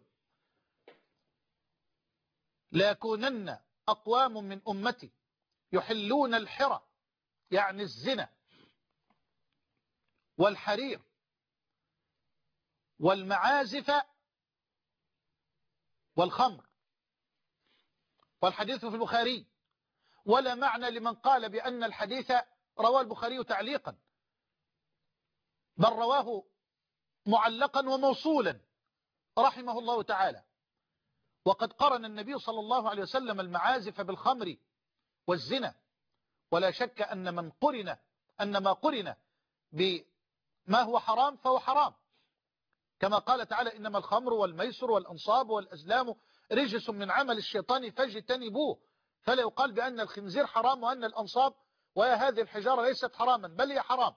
[SPEAKER 2] ليكونن أقوام من أمتي يحلون الحرى، يعني الزنا والحرير والمعازف والخمر، والحديث في البخاري. ولا معنى لمن قال بأن الحديث رواه البخاري تعليقا، بل رواه معلقا وموصولا رحمه الله تعالى. وقد قرن النبي صلى الله عليه وسلم المعازف بالخمر والزنا، ولا شك أن ما قرن بما هو حرام فهو حرام، كما قال تعالى إنما الخمر والميسر والأنصاب والأزلام رجس من عمل الشيطان فاجتنبوه. فلا يقال بأن الخنزير حرام وأن الأنصاب وهذه الحجارة ليست حراما، بل هي حرام.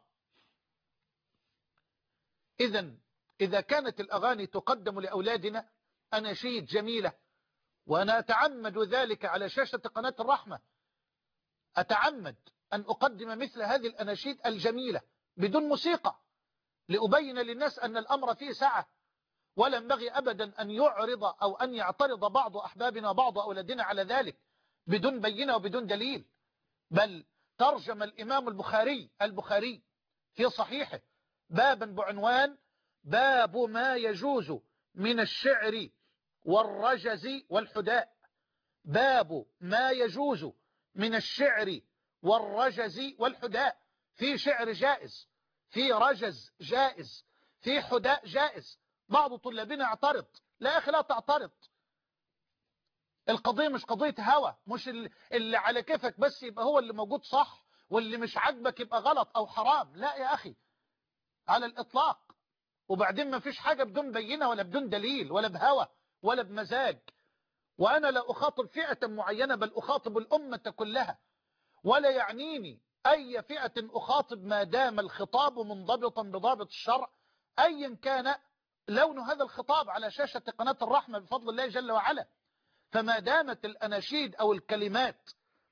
[SPEAKER 2] إذا كانت الأغاني تقدم لأولادنا أناشيد جميلة، وأنا أتعمد ذلك على شاشة قناة الرحمة، أتعمد أن أقدم مثل هذه الأناشيد الجميلة بدون موسيقى، لأبين للناس أن الأمر فيه سعة، ولا ينبغي أبدا أن يعرض أو أن يعترض بعض أحبابنا وبعض أولادنا على ذلك بدون بينة وبدون دليل. بل ترجم الإمام البخاري في صحيحه بابا بعنوان باب ما يجوز من الشعر والرجز والحداء. باب ما يجوز من الشعر والرجز والحداء. في شعر جائز، في رجز جائز، في حداء جائز. بعض طلابنا اعترض، لا أخي لا تعترض، القضية مش قضية هوى، مش اللي على كيفك بس يبقى هو اللي موجود صح، واللي مش عاجبك يبقى غلط أو حرام. لا يا أخي على الإطلاق. وبعدين ما فيش حاجة بدون بينة ولا بدون دليل ولا بهوى ولا بمزاج. وأنا لا أخاطب فئة معينة، بل أخاطب الأمة كلها، ولا يعنيني أي فئة أخاطب ما دام الخطاب منضبطا بضابط الشرع أيا كان لون هذا الخطاب على شاشة قناة الرحمة بفضل الله جل وعلا. فما دامت الأناشيد أو الكلمات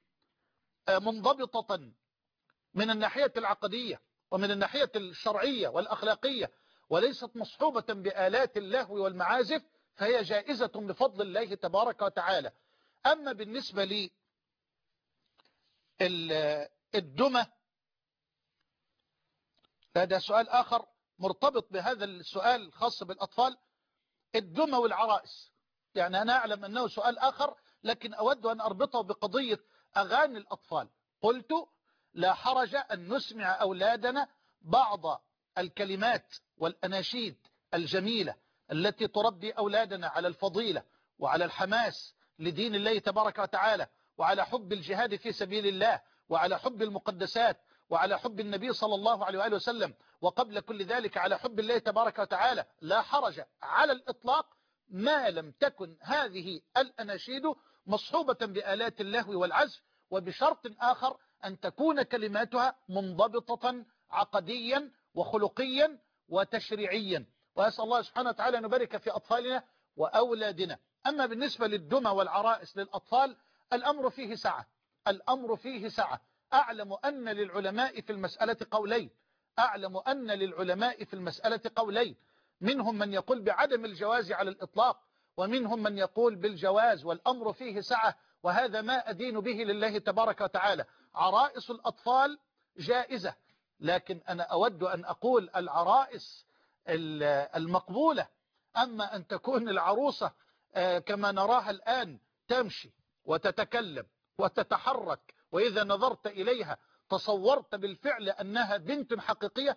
[SPEAKER 2] منضبطة من الناحية العقدية ومن الناحية الشرعية والأخلاقية، وليست مصحوبة بآلات اللهو والمعازف، فهي جائزة بفضل الله تبارك وتعالى. أما بالنسبة لي الدمى، هذا سؤال آخر مرتبط بهذا السؤال الخاص بالأطفال. الدمى والعرائس، يعني أنا أعلم أنه سؤال آخر، لكن أود أن أربطه بقضية أغاني الأطفال. قلت لا حرج أن نسمع أولادنا بعض الكلمات والأناشيد الجميلة التي تربي أولادنا على الفضيلة وعلى الحماس لدين الله تبارك وتعالى، وعلى حب الجهاد في سبيل الله، وعلى حب المقدسات، وعلى حب النبي صلى الله عليه وآله وسلم، وقبل كل ذلك على حب الله تبارك وتعالى. لا حرج على الإطلاق ما لم تكن هذه الأناشيد مصحوبة بآلات اللهو والعزف، وبشرط آخر أن تكون كلماتها منضبطة عقديا وخلقيا وتشريعيا. وأسأل الله سبحانه وتعالى أن يبارك في أطفالنا وأولادنا. أما بالنسبة للدمى والعرائس للأطفال، الأمر فيه سعة، الأمر فيه سعة. أعلم أن للعلماء في المسألة قولين، أعلم أن للعلماء في المسألة قولين، منهم من يقول بعدم الجواز على الإطلاق، ومنهم من يقول بالجواز، والأمر فيه سعة، وهذا ما أدين به لله تبارك وتعالى. عرائس الأطفال جائزة، لكن أنا أود أن أقول العرائس المقبولة. أما أن تكون العروسة كما نراها الآن تمشي وتتكلم وتتحرك، وإذا نظرت إليها تصورت بالفعل أنها بنت حقيقية،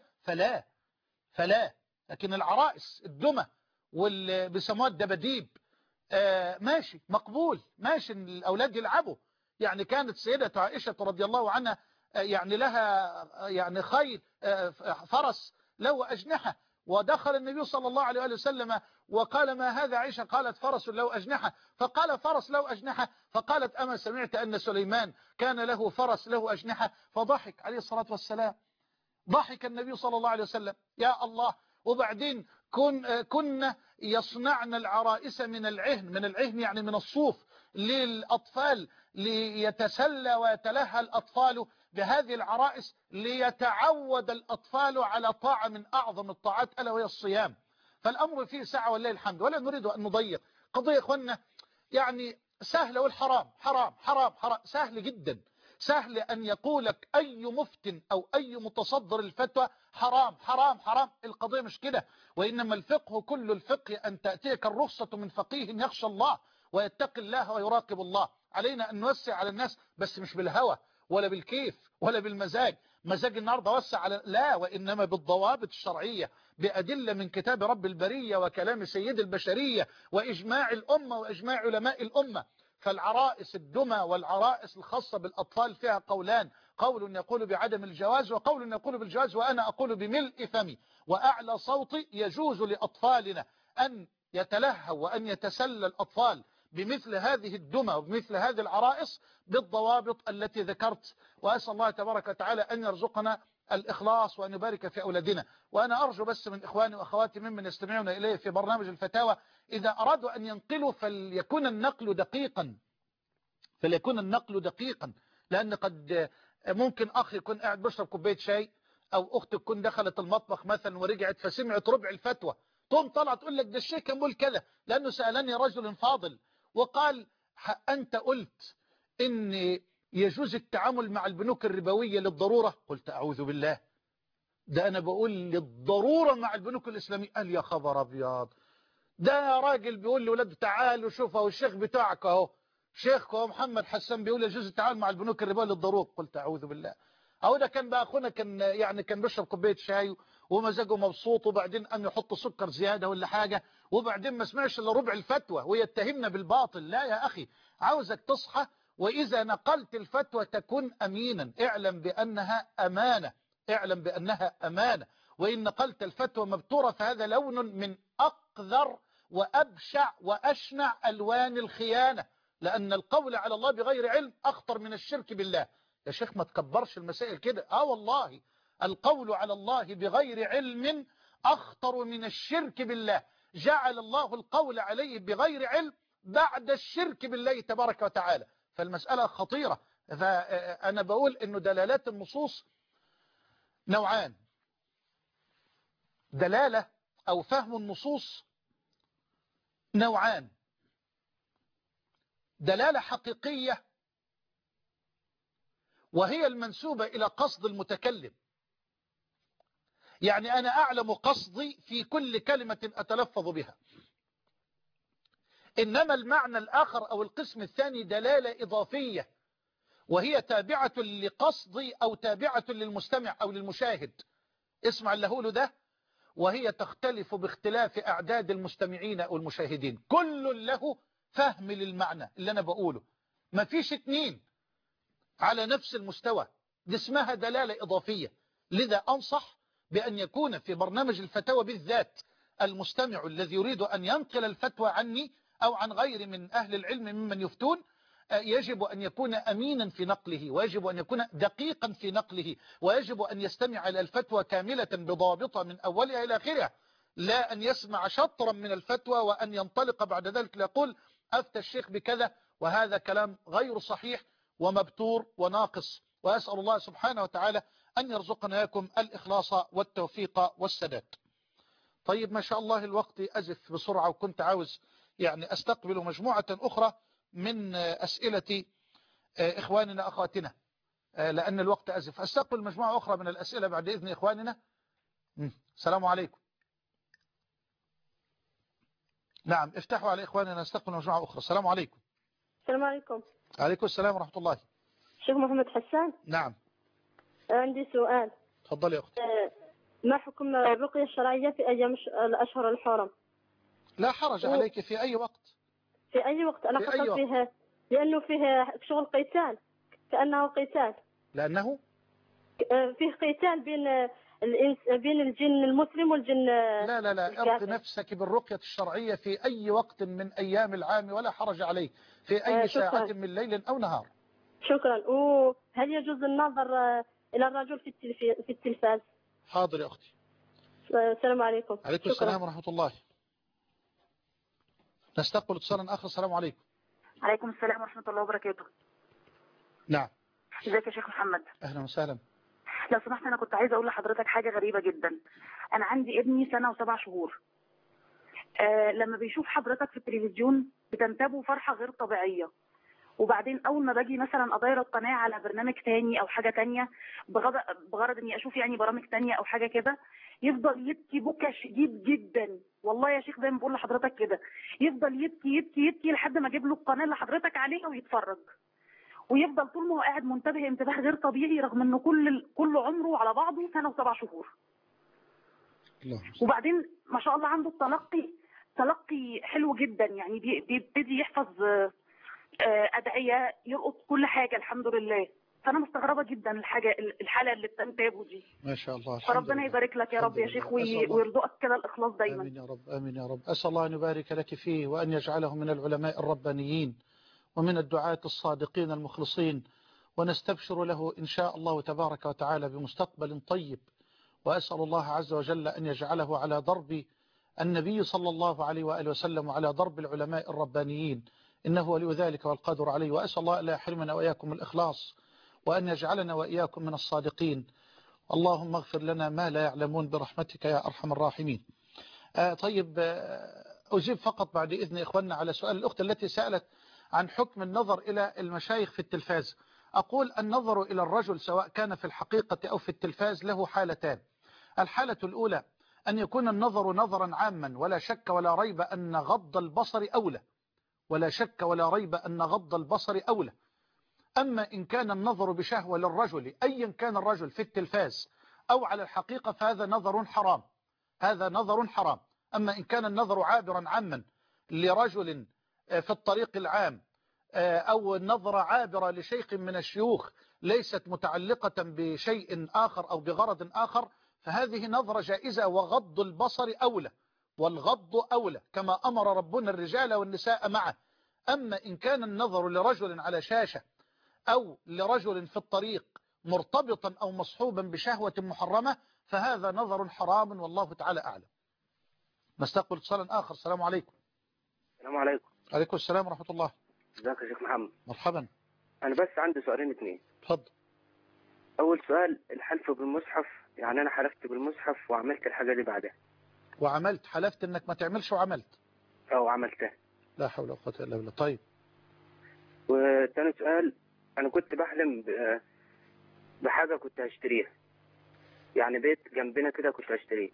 [SPEAKER 2] فلا. لكن العرائس الدمى واللي بيسموها الدباديب ماشي، مقبول، ماشي الأولاد يلعبوا. يعني كانت سيدة عائشة رضي الله عنها يعني لها يعني خيل فرس له أجنحة، ودخل النبي صلى الله عليه وسلم وقال ما هذا عائشة؟ قالت فرس له أجنحة. فقال فرس له أجنحة؟ فقالت أما سمعت أن سليمان كان له فرس له أجنحة؟ فضحك عليه الصلاة والسلام، ضحك النبي صلى الله عليه وسلم. يا الله. وبعدين كنا يصنعن العرائس من العهن يعني من الصوف للأطفال، ليتسلى ويتلهى الأطفال بهذه العرائس، ليتعود الأطفال على طاعة من أعظم الطاعات ألا وهي الصيام. فالأمر فيه سعة والله الحمد، ولا نريد أن نضيق قضية. إخواننا يعني سهل، والحرام حرام حرام حرام، سهل جدا، سهل أن يقولك أي مفتن أو أي متصدر الفتوى حرام حرام حرام. القضية مش كده، وإنما الفقه كل الفقه أن تأتيك الرخصة من فقيه يخشى الله ويتقي الله ويراقب الله. علينا أن نوسع على الناس، بس مش بالهوى ولا بالكيف ولا بالمزاج. مزاج النهارده وسع على لا، وإنما بالضوابط الشرعية، بأدلة من كتاب رب البرية وكلام سيد البشرية وإجماع الأمة وإجماع علماء الأمة. فالعرائس الدمى والعرائس الخاصة بالأطفال فيها قولان. قول يقول بعدم الجواز، وقول يقول بالجواز، وأنا أقول بملء فمي وأعلى صوتي: يجوز لأطفالنا أن يتلهوا وأن يتسلى الأطفال بمثل هذه الدمى وبمثل هذه العرائس بالضوابط التي ذكرت. وأسأل الله تبارك وتعالى أن يرزقنا الإخلاص وأن يبارك في أولادنا. وأنا أرجو بس من إخواني وأخواتي ممن يستمعون إليه في برنامج الفتاوى، إذا أرادوا أن ينقلوا فليكون النقل دقيقا، لأن قد ممكن أخ يكون قاعد بيشرب كوباية شاي، أو أخت تكون دخلت المطبخ مثلا ورجعت فسمعت ربع الفتوى، تقوم طلع تقول لك ده الشيخ كان بيقول كذا، لأنه سألني رجل فاضل وقال: أنت قلت إن يجوز التعامل مع البنوك الربوية للضرورة. قلت: أعوذ بالله، ده أنا بقول للضرورة مع البنوك الإسلامية. قال: يا خبر أبيض، ده يا راجل بيقول لأولاده تعالوا شوفوا الشيخ بتاعك أهو، شيخك هو محمد حسان بيقول يجوز التعامل مع البنوك الربوية للضرورة. قلت: أعوذ بالله. أهو ده كان بقى أخونا كان بيشرب كوباية شاي ومزاجه مبسوط، وبعدين أن يحط سكر زيادة ولا حاجة، وبعدين ما سمعش إلا ربع الفتوى ويتهمنا بالباطل. لا يا أخي، عاوزك تصحى، وإذا نقلت الفتوى تكون أمينا، اعلم بأنها أمانة. وإن نقلت الفتوى مبتورة فهذا لون من أقذر وأبشع وأشنع ألوان الخيانة، لأن القول على الله بغير علم أخطر من الشرك بالله. يا شيخ ما تكبرش المسائل كده. والله القول على الله بغير علم أخطر من الشرك بالله. جعل الله القول عليه بغير علم بعد الشرك بالله تبارك وتعالى، فالمسألة خطيرة. فأنا بقول إنه دلالات النصوص نوعان: دلالة أو فهم النصوص نوعان: دلالة حقيقية وهي المنسوبة إلى قصد المتكلم، يعني أنا أعلم قصدي في كل كلمة أتلفظ بها. إنما المعنى الآخر أو القسم الثاني دلالة إضافية، وهي تابعة لقصدي أو تابعة للمستمع أو للمشاهد. اسمع اللي هقوله ده، وهي تختلف باختلاف أعداد المستمعين أو المشاهدين. كل له فهم للمعنى اللي أنا بقوله، ما فيش اتنين على نفس المستوى. دي اسمها دلالة إضافية. لذا أنصح بأن يكون في برنامج الفتاوى بالذات المستمع الذي يريد أن ينقل الفتوى عني أو عن غير من أهل العلم ممن يفتون، يجب أن يكون أمينا في نقله، ويجب أن يكون دقيقا في نقله، ويجب أن يستمع إلى الفتوى كاملة بضابطة من أولها إلى آخرها، لا أن يسمع شطرا من الفتوى وأن ينطلق بعد ذلك ليقول أفتى الشيخ بكذا، وهذا كلام غير صحيح ومبتور وناقص. وأسأل الله سبحانه وتعالى أن يرزقنا إياكم الإخلاص والتوفيق والسداد. طيب ما شاء الله الوقت أزف بسرعة، وكنت عاوز يعني أستقبل مجموعة أخرى من أسئلة إخواننا أخواتنا، لأن الوقت أزف. أستقبل مجموعة أخرى من الأسئلة بعد إذن إخواننا. السلام عليكم. نعم افتحوا على إخواننا، نستقبل مجموعة أخرى. السلام عليكم.
[SPEAKER 9] السلام عليكم.
[SPEAKER 2] عليكم السلام ورحمة الله.
[SPEAKER 9] شيخ محمد حسان.
[SPEAKER 2] نعم.
[SPEAKER 9] عندي سؤال.
[SPEAKER 2] تفضل يا أختي.
[SPEAKER 9] ما حكم الرقية الشرعية في أيام الأشهر الحرم؟
[SPEAKER 2] لا حرج عليك في أي وقت.
[SPEAKER 9] في أي وقت. أنا خطرت فيها لأنه فيه شغل قتال، كأنه قتال.
[SPEAKER 2] لأنه
[SPEAKER 9] فيه قتال بين الجن المسلم والجن.
[SPEAKER 2] لا ارق نفسك بالرقية الشرعية في أي وقت من أيام العام ولا حرج عليك، في أي ساعة من ليل أو نهار.
[SPEAKER 9] شكرا. وهل يجوز النظر إلى الرجل في التلفاز؟
[SPEAKER 2] حاضر يا أختي.
[SPEAKER 9] السلام عليكم.
[SPEAKER 2] عليكم السلام ورحمة الله. نستقبل اتصالا آخر. السلام عليكم.
[SPEAKER 19] عليكم السلام ورحمة الله وبركاته.
[SPEAKER 2] نعم.
[SPEAKER 19] ازيك يا شيخ محمد؟
[SPEAKER 2] أهلا وسهلا.
[SPEAKER 19] لو سمحت أنا كنت عايزة أقول لحضرتك حاجة غريبة جدا. أنا عندي ابني 1 سنة و7 شهور. لما بيشوف حضرتك في التلفزيون بتنتابه فرحة غير طبيعية، وبعدين أول ما باجي مثلا أغير القناة على برنامج تاني أو حاجة تانية بغرض إني أشوف يعني برامج تانية أو حاجة كده، يفضل يبكي بكى شديد جدا. والله يا شيخ زي ما بقول لحضرتك كده، يفضل يبكي يبكي يبكي لحد ما أجيب له القناة اللي حضرتك عليها ويتفرج، ويفضل طول ما هو قاعد منتبه انتباه غير طبيعي، رغم إنه كل عمره على بعضه 1 سنة و7 شهور. وبعدين ما شاء الله عنده تلقي حلو جدا، يعني بيبتدي يحفظ أدعية، يلقط كل حاجة الحمد لله. فانا مستغربه جدا الحاله اللي بتنتابه دي.
[SPEAKER 2] ما شاء الله.
[SPEAKER 19] فربنا يبارك لك يا رب يا شيخ ويرزقك كده الاخلاص دايما.
[SPEAKER 2] امين يا رب، امين يا رب. اسال الله ان يبارك لك فيه وان يجعله من العلماء الربانيين ومن الدعاة الصادقين المخلصين، ونستبشر له إن شاء الله تبارك وتعالى بمستقبل طيب. وأسأل الله عز وجل أن يجعله على ضرب النبي صلى الله عليه وآله وسلم وعلى ضرب العلماء الربانيين، إنه ولي ذلك والقادر عليه. وأسأل الله لا يحرمنا وإياكم الإخلاص وأن يجعلنا وإياكم من الصادقين. اللهم اغفر لنا ما لا يعلمون برحمتك يا أرحم الراحمين. طيب أجيب فقط بعد إذن إخواننا على سؤال الأخت التي سألت عن حكم النظر إلى المشايخ في التلفاز. أقول النظر إلى الرجل سواء كان في الحقيقة أو في التلفاز له حالتان. الحالة الأولى أن يكون النظر نظرا عاما، ولا شك ولا ريب أن غض البصر أولى، ولا شك ولا ريب أن غض البصر أولى. أما إن كان النظر بشهوة للرجل أيا كان الرجل في التلفاز أو على الحقيقة فهذا نظر حرام، هذا نظر حرام. أما إن كان النظر عابرا عاما لرجل في الطريق العام أو نظرة عابرة لشيخ من الشيوخ ليست متعلقة بشيء آخر أو بغرض آخر، فهذه نظرة جائزة، وغض البصر أولى، والغض أولى كما أمر ربنا الرجال والنساء معه. أما إن كان النظر لرجل على شاشة أو لرجل في الطريق مرتبطا أو مصحوبا بشهوة محرمة فهذا نظر حرام، والله تعالى أعلم. نستقبل اتصالا آخر. السلام عليكم.
[SPEAKER 20] السلام عليكم.
[SPEAKER 2] عليكم السلام ورحمة الله.
[SPEAKER 20] ازيك يا شيخ محمد؟
[SPEAKER 2] مرحبا.
[SPEAKER 20] أنا بس عندي سؤالين اتنين.
[SPEAKER 2] اتفضل.
[SPEAKER 20] أول سؤال، الحلف بالمصحف، يعني أنا حلفت بالمصحف وعملت الحاجة دي بعدها.
[SPEAKER 2] وعملت، حلفت إنك ما تعملش وعملت.
[SPEAKER 20] أو عملتها.
[SPEAKER 2] لا حول ولا قوة إلا بالله. طيب.
[SPEAKER 20] وتاني سؤال، أنا كنت بحلم بحاجة كنت هشتريها، يعني بيت جنبنا كده كنت هشتريه،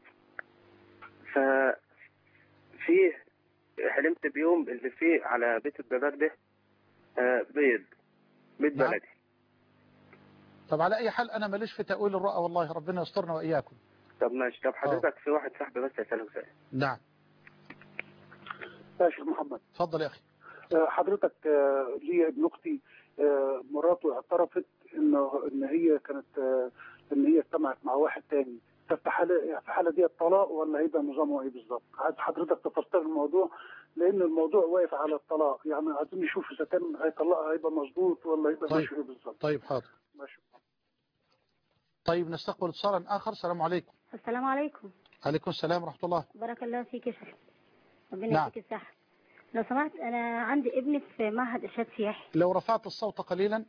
[SPEAKER 20] ففيه حلمت بيوم اللي فيه على بيت الجدار ده بيت
[SPEAKER 2] نعم.
[SPEAKER 20] بلدي.
[SPEAKER 2] طب على أي حال أنا ماليش في تأويل الرؤى، والله ربنا يسترنا وإياكم.
[SPEAKER 20] طب ماشي. طب حضرتك في واحد صاحبي بس هسأله سؤال.
[SPEAKER 2] نعم
[SPEAKER 21] يا شيخ محمد.
[SPEAKER 2] اتفضل يا أخي.
[SPEAKER 21] حضرتك لي ابن أختي مراته اعترفت إن هي كانت إن هي اجتمعت مع واحد تاني، في حالة دي الطلاق ولا هيبقى نظامه ايه بالظبط؟ عايز حضرتك تفسر الموضوع، لان الموضوع واقف على الطلاق، يعني عايزين نشوف اذا كان هيطلقها هيبقى مظبوط ولا هيبقى ماشي ايه بالظبط.
[SPEAKER 2] طيب حاضر.
[SPEAKER 21] ماشي.
[SPEAKER 2] طيب نستقبل اتصالا اخر. السلام عليكم.
[SPEAKER 22] السلام عليكم.
[SPEAKER 2] عليكم السلام ورحمة الله.
[SPEAKER 22] بارك الله فيك يا شيخ، ربنا
[SPEAKER 2] نعم.
[SPEAKER 22] يديك الصحة. لو سمحت أنا عندي ابني في معهد إرشاد سياحي.
[SPEAKER 2] لو رفعت الصوت قليلا.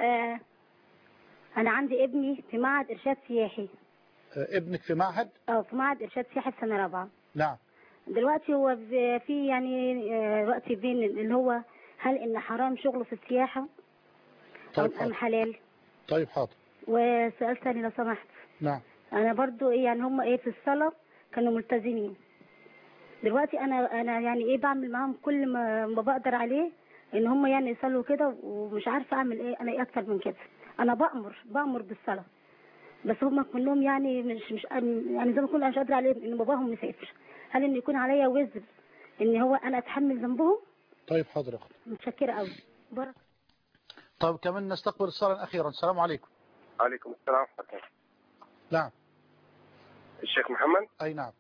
[SPEAKER 22] أنا عندي ابني في معهد إرشاد سياحي.
[SPEAKER 2] ابنك في معهد؟
[SPEAKER 22] في معهد إرشاد سياحي في سنة رابعة.
[SPEAKER 2] نعم.
[SPEAKER 22] دلوقتي هو في يعني وقت بين اللي هو هل إن حرام شغله في السياحة
[SPEAKER 2] طيب
[SPEAKER 22] أم حلال؟
[SPEAKER 2] طيب حاضر.
[SPEAKER 22] وسؤال ثاني لو سمحت.
[SPEAKER 2] نعم.
[SPEAKER 22] أنا برضو يعني هم في الصلاة كانوا ملتزمين. دلوقتي أنا يعني بعمل معاهم كل ما بقدر عليه إن هم يعني يصلوا كده، ومش عارفة أعمل أنا إيه أكتر من كده. أنا بأمر بالصلاة، بس هم كلهم يعني مش يعني زي ما كنت مش قادرة عليه إن باباهم مسافر. هل إن يكون عليا وزر إن هو أنا أتحمل ذنبهم؟
[SPEAKER 2] طيب حاضر يا أخي.
[SPEAKER 22] متشكرة قوي. بارك.
[SPEAKER 2] طيب كمان نستقبل اتصالا أخيرا. السلام عليكم.
[SPEAKER 23] عليكم السلام ورحمة الله.
[SPEAKER 2] نعم.
[SPEAKER 23] الشيخ محمد.
[SPEAKER 2] أي نعم.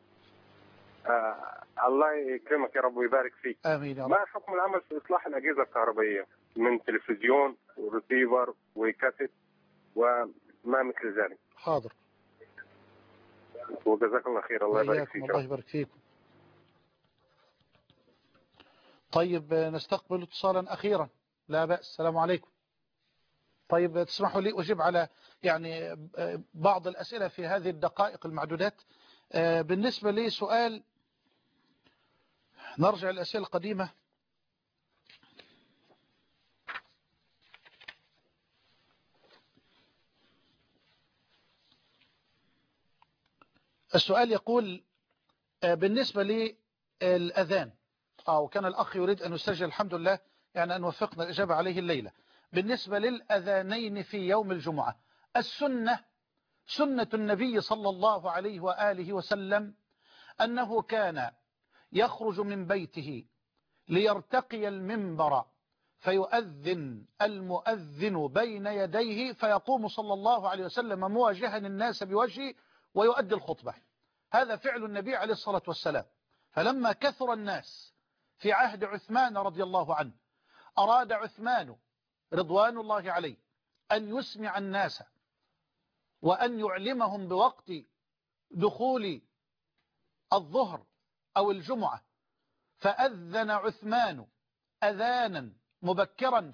[SPEAKER 23] الله يكرمك يا رب ويبارك فيك.
[SPEAKER 2] آمين يا رب.
[SPEAKER 23] ما حكم العمل في إصلاح الأجهزة الكهربائية من تلفزيون وريسيفر وكاسيت وما مثل ذلك؟
[SPEAKER 2] حاضر.
[SPEAKER 23] وجزاك الله خير. الله يبارك فيك.
[SPEAKER 2] الله يبارك فيكم. طيب نستقبل اتصالا أخيرا. لا بأس. السلام عليكم. طيب تسمحوا لي أجيب على يعني بعض الأسئلة في هذه الدقائق المعدودات. بالنسبة لي سؤال، نرجع للأسئلة القديمة. السؤال يقول بالنسبة للأذان، وكان الأخ يريد أن يسجل، الحمد لله يعني أن وفقنا الإجابة عليه الليلة. بالنسبة للأذانين في يوم الجمعة، السنة سنة النبي صلى الله عليه وآله وسلم أنه كان يخرج من بيته ليرتقي المنبر فيؤذن المؤذن بين يديه فيقوم صلى الله عليه وسلم مواجها الناس بوجهه ويؤدي الخطبة. هذا فعل النبي عليه الصلاة والسلام. فلما كثر الناس في عهد عثمان رضي الله عنه أراد عثمان رضوان الله عليه أن يسمع الناس وأن يعلمهم بوقت دخول الظهر أو الجمعة، فأذن عثمان أذانا مبكرا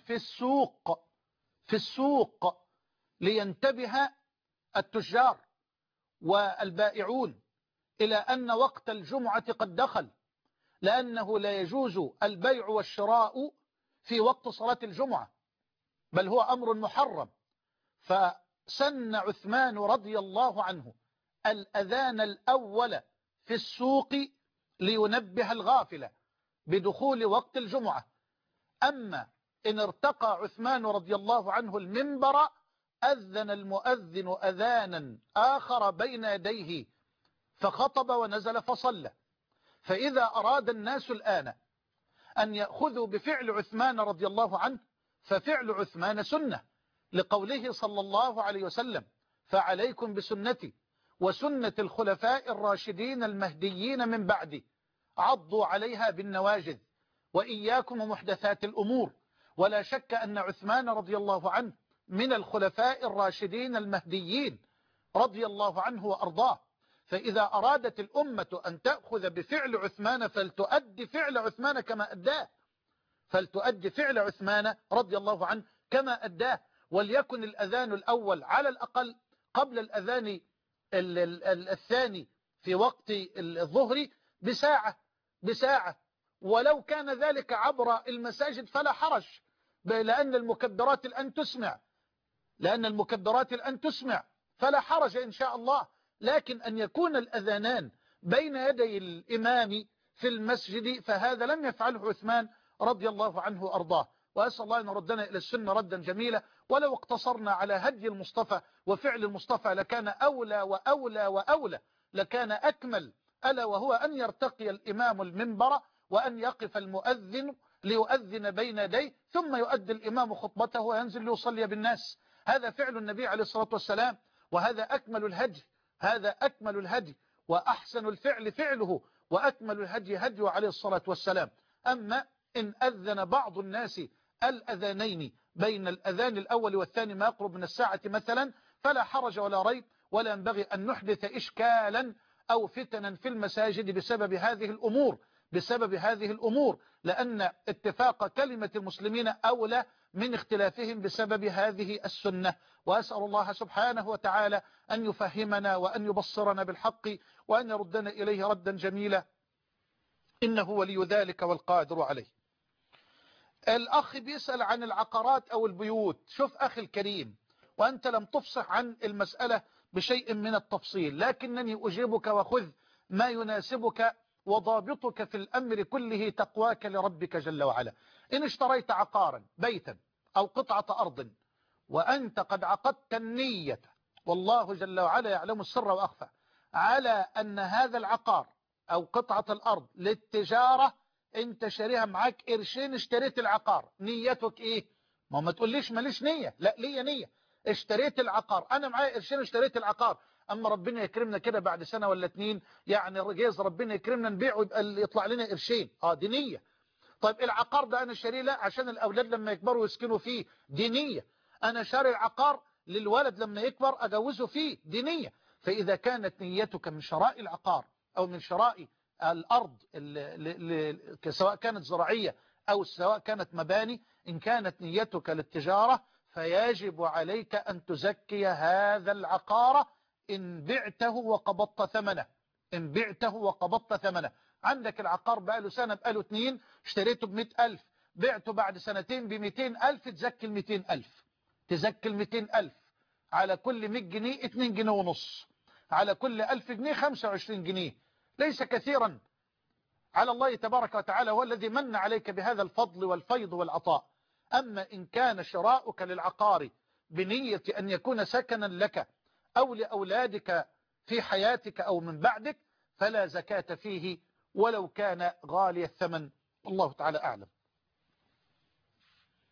[SPEAKER 2] في السوق لينتبه التجار والبائعون إلى أن وقت الجمعة قد دخل، لأنه لا يجوز البيع والشراء في وقت صلاة الجمعة، بل هو أمر محرم. فسن عثمان رضي الله عنه الأذان الأول في السوق لينبه الغافلة بدخول وقت الجمعة. أما إن ارتقى عثمان رضي الله عنه المنبر أذن المؤذن أذانا آخر بين يديه فخطب ونزل فصلى. فإذا أراد الناس الآن أن يأخذوا بفعل عثمان رضي الله عنه ففعل عثمان سنة، لقوله صلى الله عليه وسلم: فعليكم بسنتي وسنة الخلفاء الراشدين المهديين من بعدي عضوا عليها بالنواجذ وإياكم ومحدثات الأمور. ولا شك أن عثمان رضي الله عنه من الخلفاء الراشدين المهديين رضي الله عنه وأرضاه. فإذا أرادت الأمة أن تأخذ بفعل عثمان فلتؤدي فعل عثمان كما أداه، فلتؤدي فعل عثمان رضي الله عنه كما أداه. وليكن الأذان الأول على الأقل قبل الأذان الثاني في وقت الظهر بساعة، ولو كان ذلك عبر المساجد فلا حرج، لأن المكبرات الآن تسمع فلا حرج إن شاء الله. لكن أن يكون الأذانان بين يدي الإمام في المسجد فهذا لم يفعله عثمان رضي الله عنه وأرضاه. وأسأل الله أن ردنا إلى السنة ردا جميلا. ولو اقتصرنا على هدي المصطفى وفعل المصطفى لكان أولى وأولى وأولى، لكان أكمل، ألا وهو أن يرتقي الإمام المنبر وأن يقف المؤذن ليؤذن بين يديه ثم يؤدي الإمام خطبته وينزل ليصلي بالناس. هذا فعل النبي عليه الصلاة والسلام، وهذا أكمل الهدي وأحسن الفعل فعله وأكمل الهدي هديه عليه الصلاة والسلام. أما إن أذن بعض الناس الأذانين بين الأذان الأول والثاني ما يقرب من الساعة مثلا فلا حرج ولا ريب، ولا ينبغي أن نحدث إشكالا أو فتنا في المساجد بسبب هذه الأمور، لأن اتفاق كلمة المسلمين أولى من اختلافهم بسبب هذه السنة. وأسأل الله سبحانه وتعالى أن يفهمنا وأن يبصرنا بالحق وأن يردنا إليه ردا جميلا، إنه ولي ذلك والقادر عليه. الأخ بيسأل عن العقارات أو البيوت. شوف أخي الكريم، وأنت لم تفصح عن المسألة بشيء من التفصيل، لكنني أجيبك وخذ ما يناسبك، وضابطك في الأمر كله تقواك لربك جل وعلا. إن اشتريت عقارا بيتا أو قطعة أرض وأنت قد عقدت النية، والله جل وعلا يعلم السر وأخفى، على أن هذا العقار أو قطعة الأرض للتجارة، انت شاريها معاك قرشين اشتريت العقار، نيتك ايه؟ ما تقوليش ماليش نية، لا ليا نية، اشتريت العقار، انا معايا قرشين اشتريت العقار، اما ربنا يكرمنا كده بعد سنة ولا 2 يعني جايز ربنا يكرمنا نبيعه يبقى يطلع لنا قرشين، دي نية. طيب العقار ده انا شاريه لا عشان الاولاد لما يكبروا يسكنوا فيه، دي نية. انا شاري العقار للولد لما يكبر اجوزه فيه، دي نية. فاذا كانت نيتك من شراء العقار او من شراء الأرض سواء كانت زراعية أو سواء كانت مباني، إن كانت نيتك للتجارة فيجب عليك أن تزكي هذا العقار إن بعته وقبضت ثمنه. عندك العقار بقاله سنة بقاله 2 اشتريته ب100,000 بعته بعد 2 ب200,000 تزكي ال200,000 على كل 100 جنيه 2 جنيه ونص، على كل 1000 جنيه 25 جنيه، ليس كثيرا على الله تبارك وتعالى، هو الذي من عليك بهذا الفضل والفيض والعطاء. أما إن كان شراؤك للعقار بنية أن يكون سكنا لك أو لأولادك في حياتك أو من بعدك فلا زكاة فيه ولو كان غالي الثمن، والله تعالى أعلم.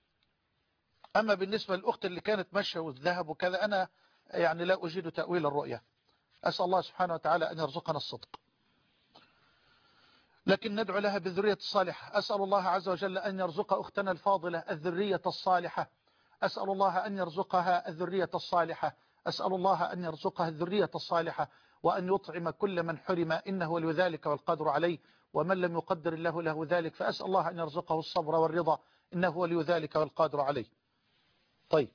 [SPEAKER 2] أما بالنسبة للأخت اللي كانت ماشية والذهب وكذا، أنا يعني لا أجيد تأويل الرؤية. أسأل الله سبحانه وتعالى أن يرزقنا الصدق، لكن ندعو لها بالذرية الصالحة. أسأل الله عز وجل أن يرزق أختنا الفاضلة الذرية الصالحة، أسأل الله أن يرزقها الذرية الصالحة، أسأل الله أن يرزقها الذرية الصالحة، وأن يطعم كل من حرم، إنه ولي ذلك والقدر عليه، ومن لم يقدر الله له ذلك فأسأل الله أن يرزقه الصبر والرضا، إنه ولي ذلك والقادر عليه. طيب،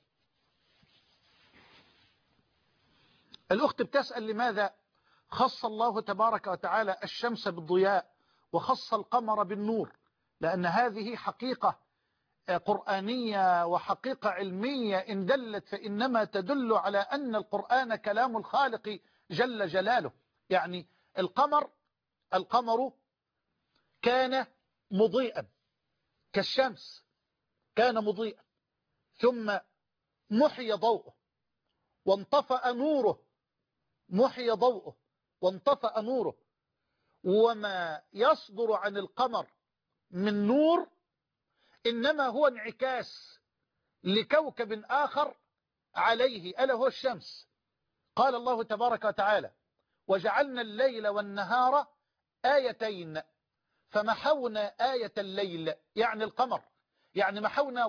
[SPEAKER 2] الأخت بتسأل لماذا خص الله تبارك وتعالى الشمس بالضياء وخص القمر بالنور؟ لأن هذه حقيقة قرآنية وحقيقة علمية، إن دلت فإنما تدل على أن القرآن كلام الخالق جل جلاله. يعني القمر كان مضيئا كالشمس، كان مضيئا، ثم محي ضوءه وانطفأ نوره، محي ضوءه وانطفأ نوره، وما يصدر عن القمر من نور إنما هو انعكاس لكوكب آخر عليه، ألا هو الشمس. قال الله تبارك وتعالى: وجعلنا الليل والنهار آيتين فمحونا آية الليل، يعني القمر، يعني محونا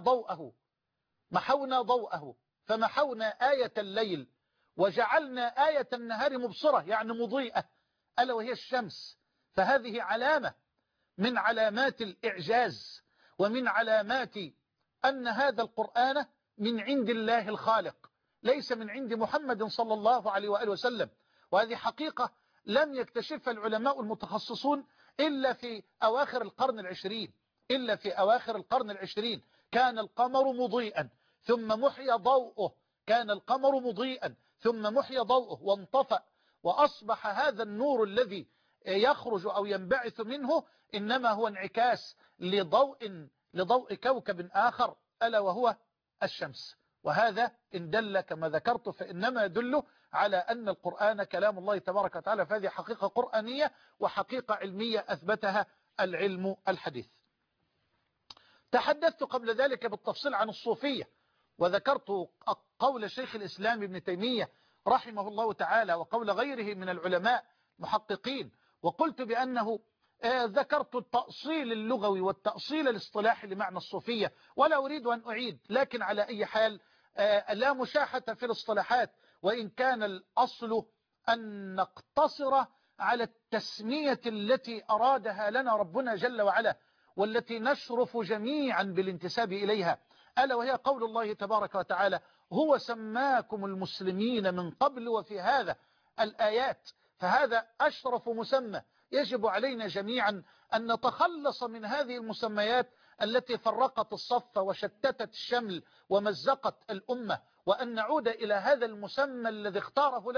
[SPEAKER 2] ضوءه فمحونا آية الليل، وجعلنا آية النهار مبصرة يعني مضيئة، ألا وهي الشمس. فهذه علامة من علامات الإعجاز ومن علامات أن هذا القرآن من عند الله الخالق، ليس من عند محمد صلى الله عليه وآله وسلم. وهذه حقيقة لم يكتشفها العلماء المتخصصون إلا في أواخر القرن العشرين، إلا في أواخر القرن العشرين. كان القمر مضيئا ثم محي ضوءه، كان القمر مضيئا ثم محي ضوءه وانطفأ، وأصبح هذا النور الذي يخرج أو ينبعث منه إنما هو انعكاس لضوء كوكب آخر، ألا وهو الشمس. وهذا إن دل كما ذكرت فإنما يدل على أن القرآن كلام الله تبارك وتعالى، فهذه حقيقة قرآنية وحقيقة علمية أثبتها العلم الحديث. تحدثت قبل ذلك بالتفصيل عن الصوفية، وذكرت قول شيخ الإسلام ابن تيمية رحمه الله تعالى وقول غيره من العلماء محققين، وقلت بأنه ذكرت التأصيل اللغوي والتأصيل الاصطلاحي لمعنى الصوفية، ولا أريد أن أعيد، لكن على أي حال لا مشاحة في الاصطلاحات، وإن كان الأصل أن نقتصر على التسمية التي أرادها لنا ربنا جل وعلا، والتي نشرف جميعا بالانتساب إليها، ألا وهي قول الله تبارك وتعالى: هو سماكم المسلمين من قبل وفي هذا الآيات. فهذا أشرف مسمى يجب علينا جميعا أن نتخلص من هذه المسميات التي فرقت الصف وشتتت الشمل ومزقت الأمة، وأن نعود إلى هذا المسمى الذي اختاره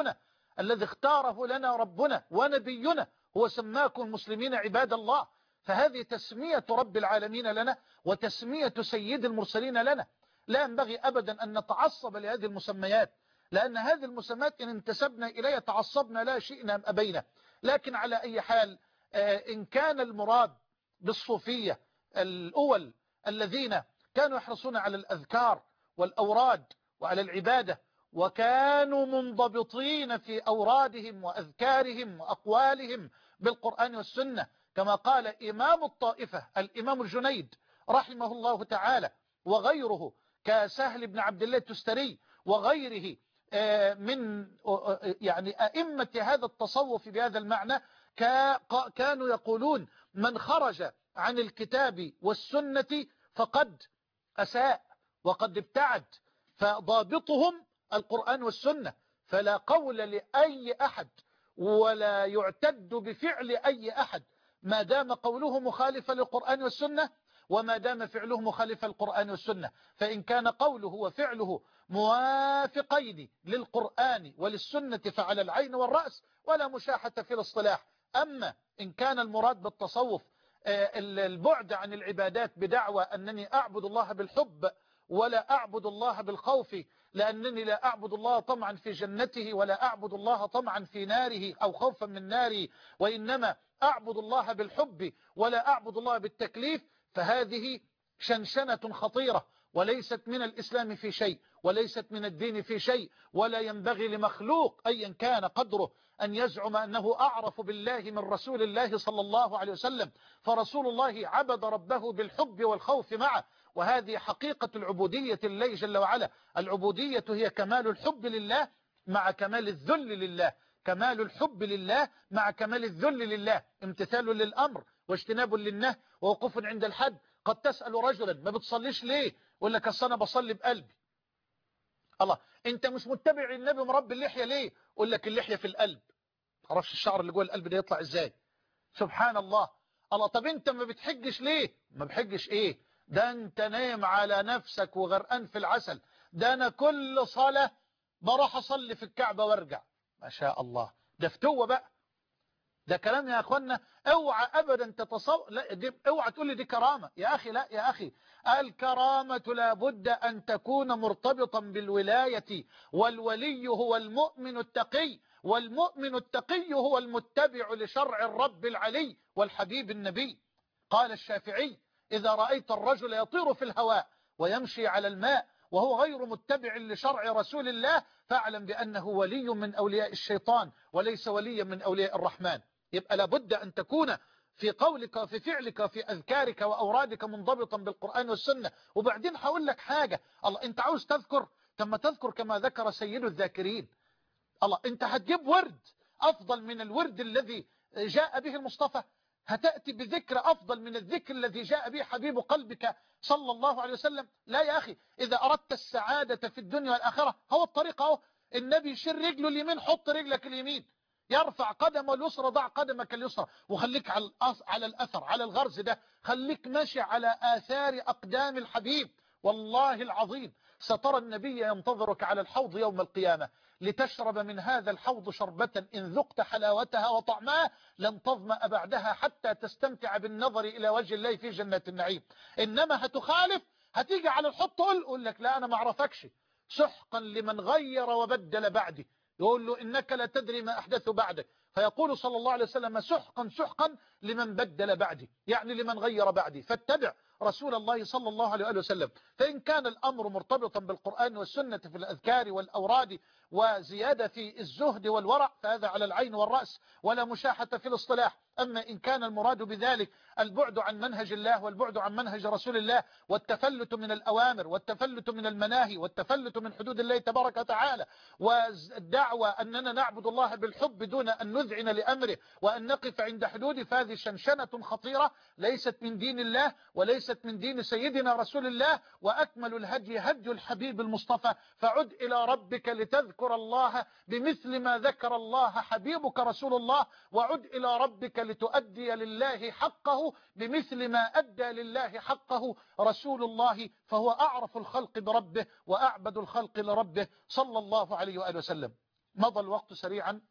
[SPEAKER 2] لنا ربنا ونبينا: هو سماكم المسلمين عباد الله. فهذه تسمية رب العالمين لنا وتسمية سيد المرسلين لنا. لا ينبغي أبدا أن نتعصب لهذه المسميات، لأن هذه المسميات إن انتسبنا إليها تعصبنا لا شئنا أم أبينا. لكن على أي حال، إن كان المراد بالصوفية الأول الذين كانوا يحرصون على الأذكار والأوراد وعلى العبادة، وكانوا منضبطين في أورادهم وأذكارهم وأقوالهم بالقرآن والسنة، كما قال إمام الطائفة الإمام الجنيد رحمه الله تعالى وغيره كسهل بن عبد الله التستري وغيره من يعني أئمة هذا التصوف بهذا المعنى، كانوا يقولون: من خرج عن الكتاب والسنة فقد أساء وقد ابتعد، فضابطهم القرآن والسنة، فلا قول لأي أحد ولا يعتد بفعل أي أحد ما دام قوله مخالفا للقرآن والسنة وما دام فعله مخالفا للقرآن والسنة. فإن كان قوله وفعله موافقين للقرآن وللسنة فعلى العين والرأس ولا مشاحة في الاصطلاح. أما إن كان المراد بالتصوف البعد عن العبادات بدعوى أنني أعبد الله بالحب ولا أعبد الله بالخوف، لأنني لا أعبد الله طمعا في جنته ولا أعبد الله طمعا في ناره أو خوفا من ناره، وإنما أعبد الله بالحب ولا أعبد الله بالتكليف، فهذه شنشنة خطيرة وليست من الإسلام في شيء، وليست من الدين في شيء، ولا ينبغي لمخلوق أيا كان قدره أن يزعم أنه أعرف بالله من رسول الله صلى الله عليه وسلم. فرسول الله عبد ربه بالحب والخوف معه، وهذه حقيقة العبودية لله جل وعلا. العبودية هي كمال الحب لله مع كمال الذل لله، كمال الحب لله مع كمال الذل لله، امتثال للأمر واجتناب للنهي ووقوف عند الحد. قد تسأل رجلا ما بتصليش ليه؟ يقول لك أصل أنا بصلي بقلبي. الله، انت مش متبع النبي مربي اللحية ليه؟ يقول لك اللحية في القلب، تعرفش الشعر اللي جوه القلب ده يطلع ازاي؟ سبحان الله. الله، طب انت ما بتحجش ليه؟ ما بحجش ايه؟ ده انت نايم على نفسك وغرقان في العسل. ده انا كل صلاة بروح اصلي في الكعبة وارجع. ما شاء الله، ده فتوة بقى. ده كلام يا اخوانا، اوعى ابدا تتصور، لا اوعى تقول لي دي كرامة يا اخي. لا يا اخي، الكرامة لابد ان تكون مرتبطا بالولاية، والولي هو المؤمن التقي، والمؤمن التقي هو المتبع لشرع الرب العلي والحبيب النبي. قال الشافعي: إذا رأيت الرجل يطير في الهواء ويمشي على الماء وهو غير متبع لشرع رسول الله فاعلم بأنه ولي من أولياء الشيطان وليس وليا من أولياء الرحمن. يبقى لابد أن تكون في قولك وفي فعلك وفي أذكارك وأورادك منضبطا بالقرآن والسنة. وبعدين هقول لك حاجة، الله، أنت عاوز تذكر، ثم تذكر كما ذكر سيد الذاكرين. الله، أنت هتجيب ورد أفضل من الورد الذي جاء به المصطفى؟ هتأتي بذكر أفضل من الذكر الذي جاء به حبيب قلبك صلى الله عليه وسلم؟ لا يا أخي، إذا أردت السعادة في الدنيا والآخرة هو الطريق اهو. النبي يشير رجله اليمين، حط رجلك اليمين، يرفع قدمه اليسرى ضع قدمك اليسرى، وخليك على الأثر، على الغرز ده، خليك ماشي على آثار أقدام الحبيب. والله العظيم سترى النبي ينتظرك على الحوض يوم القيامة لتشرب من هذا الحوض شربة إن ذقت حلاوتها وطعمها لن تظمأ بعدها حتى تستمتع بالنظر إلى وجه الله في جنة النعيم. إنما هتخالف، هتيجي على الحوض تقول لك لا أنا ما اعرفكش، سحقا لمن غير وبدل بعدي. يقول له إنك لا تدري ما أحدث بعدك، فيقول صلى الله عليه وسلم: سحقا سحقا لمن بدل بعدي، يعني لمن غير بعدي. فاتبع رسول الله صلى الله عليه وسلم. فإن كان الأمر مرتبطا بالقرآن والسنة في الأذكار والأوراد وزيادة في الزهد والورع فهذا على العين والرأس ولا مشاحة في الاصطلاح. أما إن كان المراد بذلك البعد عن منهج الله والبعد عن منهج رسول الله والتفلت من الأوامر والتفلت من المناهي والتفلت من حدود الله تبارك وتعالى والدعوة أننا نعبد الله بالحب دون أن نذعن لأمره وأن نقف عند حدوده، فهذه شنشنة خطيرة ليست من دين الله وليست من دين سيدنا رسول الله. وأكمل الهدي هدي الحبيب المصطفى، فعد إلى ربك لتذكر الله بمثل ما ذكر الله حبيبك رسول الله، وعد إلى ربك لتؤدي لله حقه بمثل ما أدى لله حقه رسول الله، فهو أعرف الخلق بربه وأعبد الخلق لربه صلى الله عليه وآله وسلم. مضى الوقت سريعا،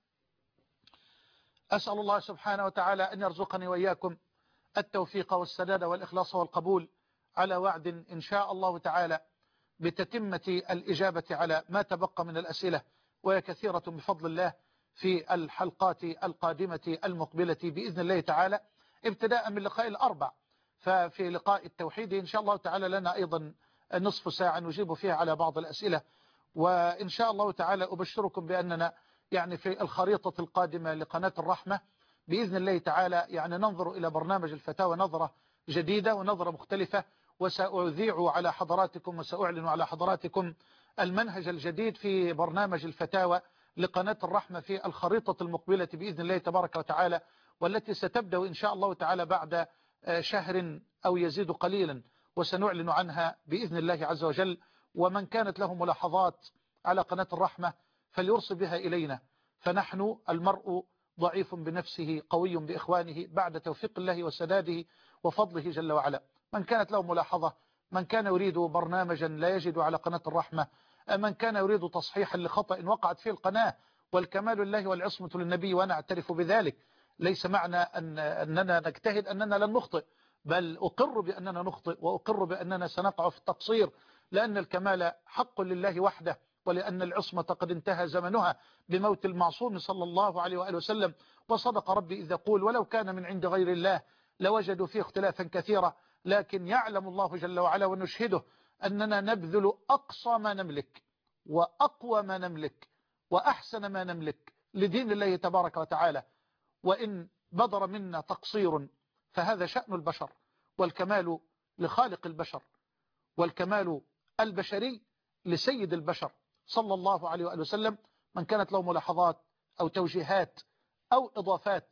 [SPEAKER 2] أسأل الله سبحانه وتعالى أن يرزقني وإياكم التوفيق والسداد والإخلاص والقبول، على وعد إن شاء الله تعالى بتتمة الإجابة على ما تبقى من الأسئلة، وهي كثيرة بفضل الله، في الحلقات القادمة المقبلة بإذن الله تعالى، ابتداء من لقاء الأربع. ففي لقاء التوحيد إن شاء الله تعالى لنا أيضا نصف ساعة نجيب فيها على بعض الأسئلة. وإن شاء الله تعالى أبشركم بأننا يعني في الخريطة القادمة لقناة الرحمة بإذن الله تعالى يعني ننظر إلى برنامج الفتاوى نظرة جديدة ونظرة مختلفة، وسأذيع على حضراتكم وسأعلن على حضراتكم المنهج الجديد في برنامج الفتاوى لقناة الرحمة في الخريطة المقبلة بإذن الله تبارك وتعالى، والتي ستبدأ إن شاء الله تعالى بعد شهر أو يزيد قليلا، وسنعلن عنها بإذن الله عز وجل. ومن كانت له ملاحظات على قناة الرحمة فليرسل بها إلينا، فنحن المرء ضعيف بنفسه قوي بإخوانه بعد توفيق الله وسداده وفضله جل وعلا. من كانت له ملاحظة، من كان يريد برنامجا لا يجد على قناة الرحمة، من كان يريد تصحيحا لخطأ وقعت فيه القناة، والكمال لله والعصمة للنبي وأنا أعترف بذلك، ليس معنى أننا نجتهد أننا لن نخطئ، بل أقر بأننا نخطئ وأقر بأننا سنقع في التقصير، لأن الكمال حق لله وحده، ولأن العصمة قد انتهى زمنها بموت المعصوم صلى الله عليه وآله وسلم. وصدق ربي إذا قول ولو كان من عند غير الله لوجدوا فيه اختلافا كثيرا، لكن يعلم الله جل وعلا ونشهده أننا نبذل أقصى ما نملك وأقوى ما نملك وأحسن ما نملك لدين الله تبارك وتعالى. وإن بدر منا تقصير فهذا شأن البشر، والكمال لخالق البشر، والكمال البشري لسيد البشر صلى الله عليه وآله وسلم. من كانت له ملاحظات أو توجيهات أو إضافات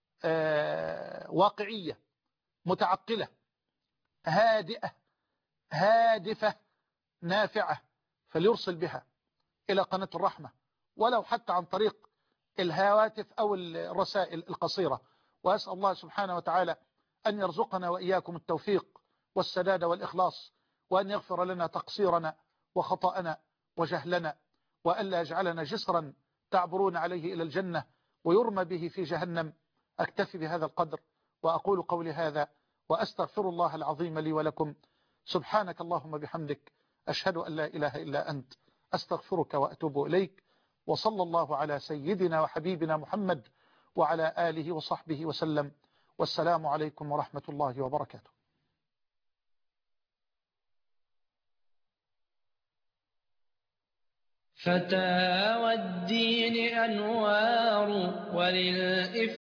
[SPEAKER 2] واقعية متعقلة هادئة هادفة نافعة فليرسل بها إلى قناة الرحمة، ولو حتى عن طريق الهواتف أو الرسائل القصيرة. وأسأل الله سبحانه وتعالى أن يرزقنا وإياكم التوفيق والسداد والإخلاص، وأن يغفر لنا تقصيرنا وخطأنا وجهلنا، وألا يجعلنا جسرا تعبرون عليه إلى الجنة ويرمى به في جهنم. أكتفي بهذا القدر وأقول قولي هذا وأستغفر الله العظيم لي ولكم. سبحانك اللهم بحمدك، أشهد أن لا إله إلا أنت، أستغفرك وأتوب إليك. وصلى الله على سيدنا وحبيبنا محمد وعلى آله وصحبه وسلم، والسلام عليكم ورحمة الله وبركاته.
[SPEAKER 1] فتاوى الدين أنوار وللإفك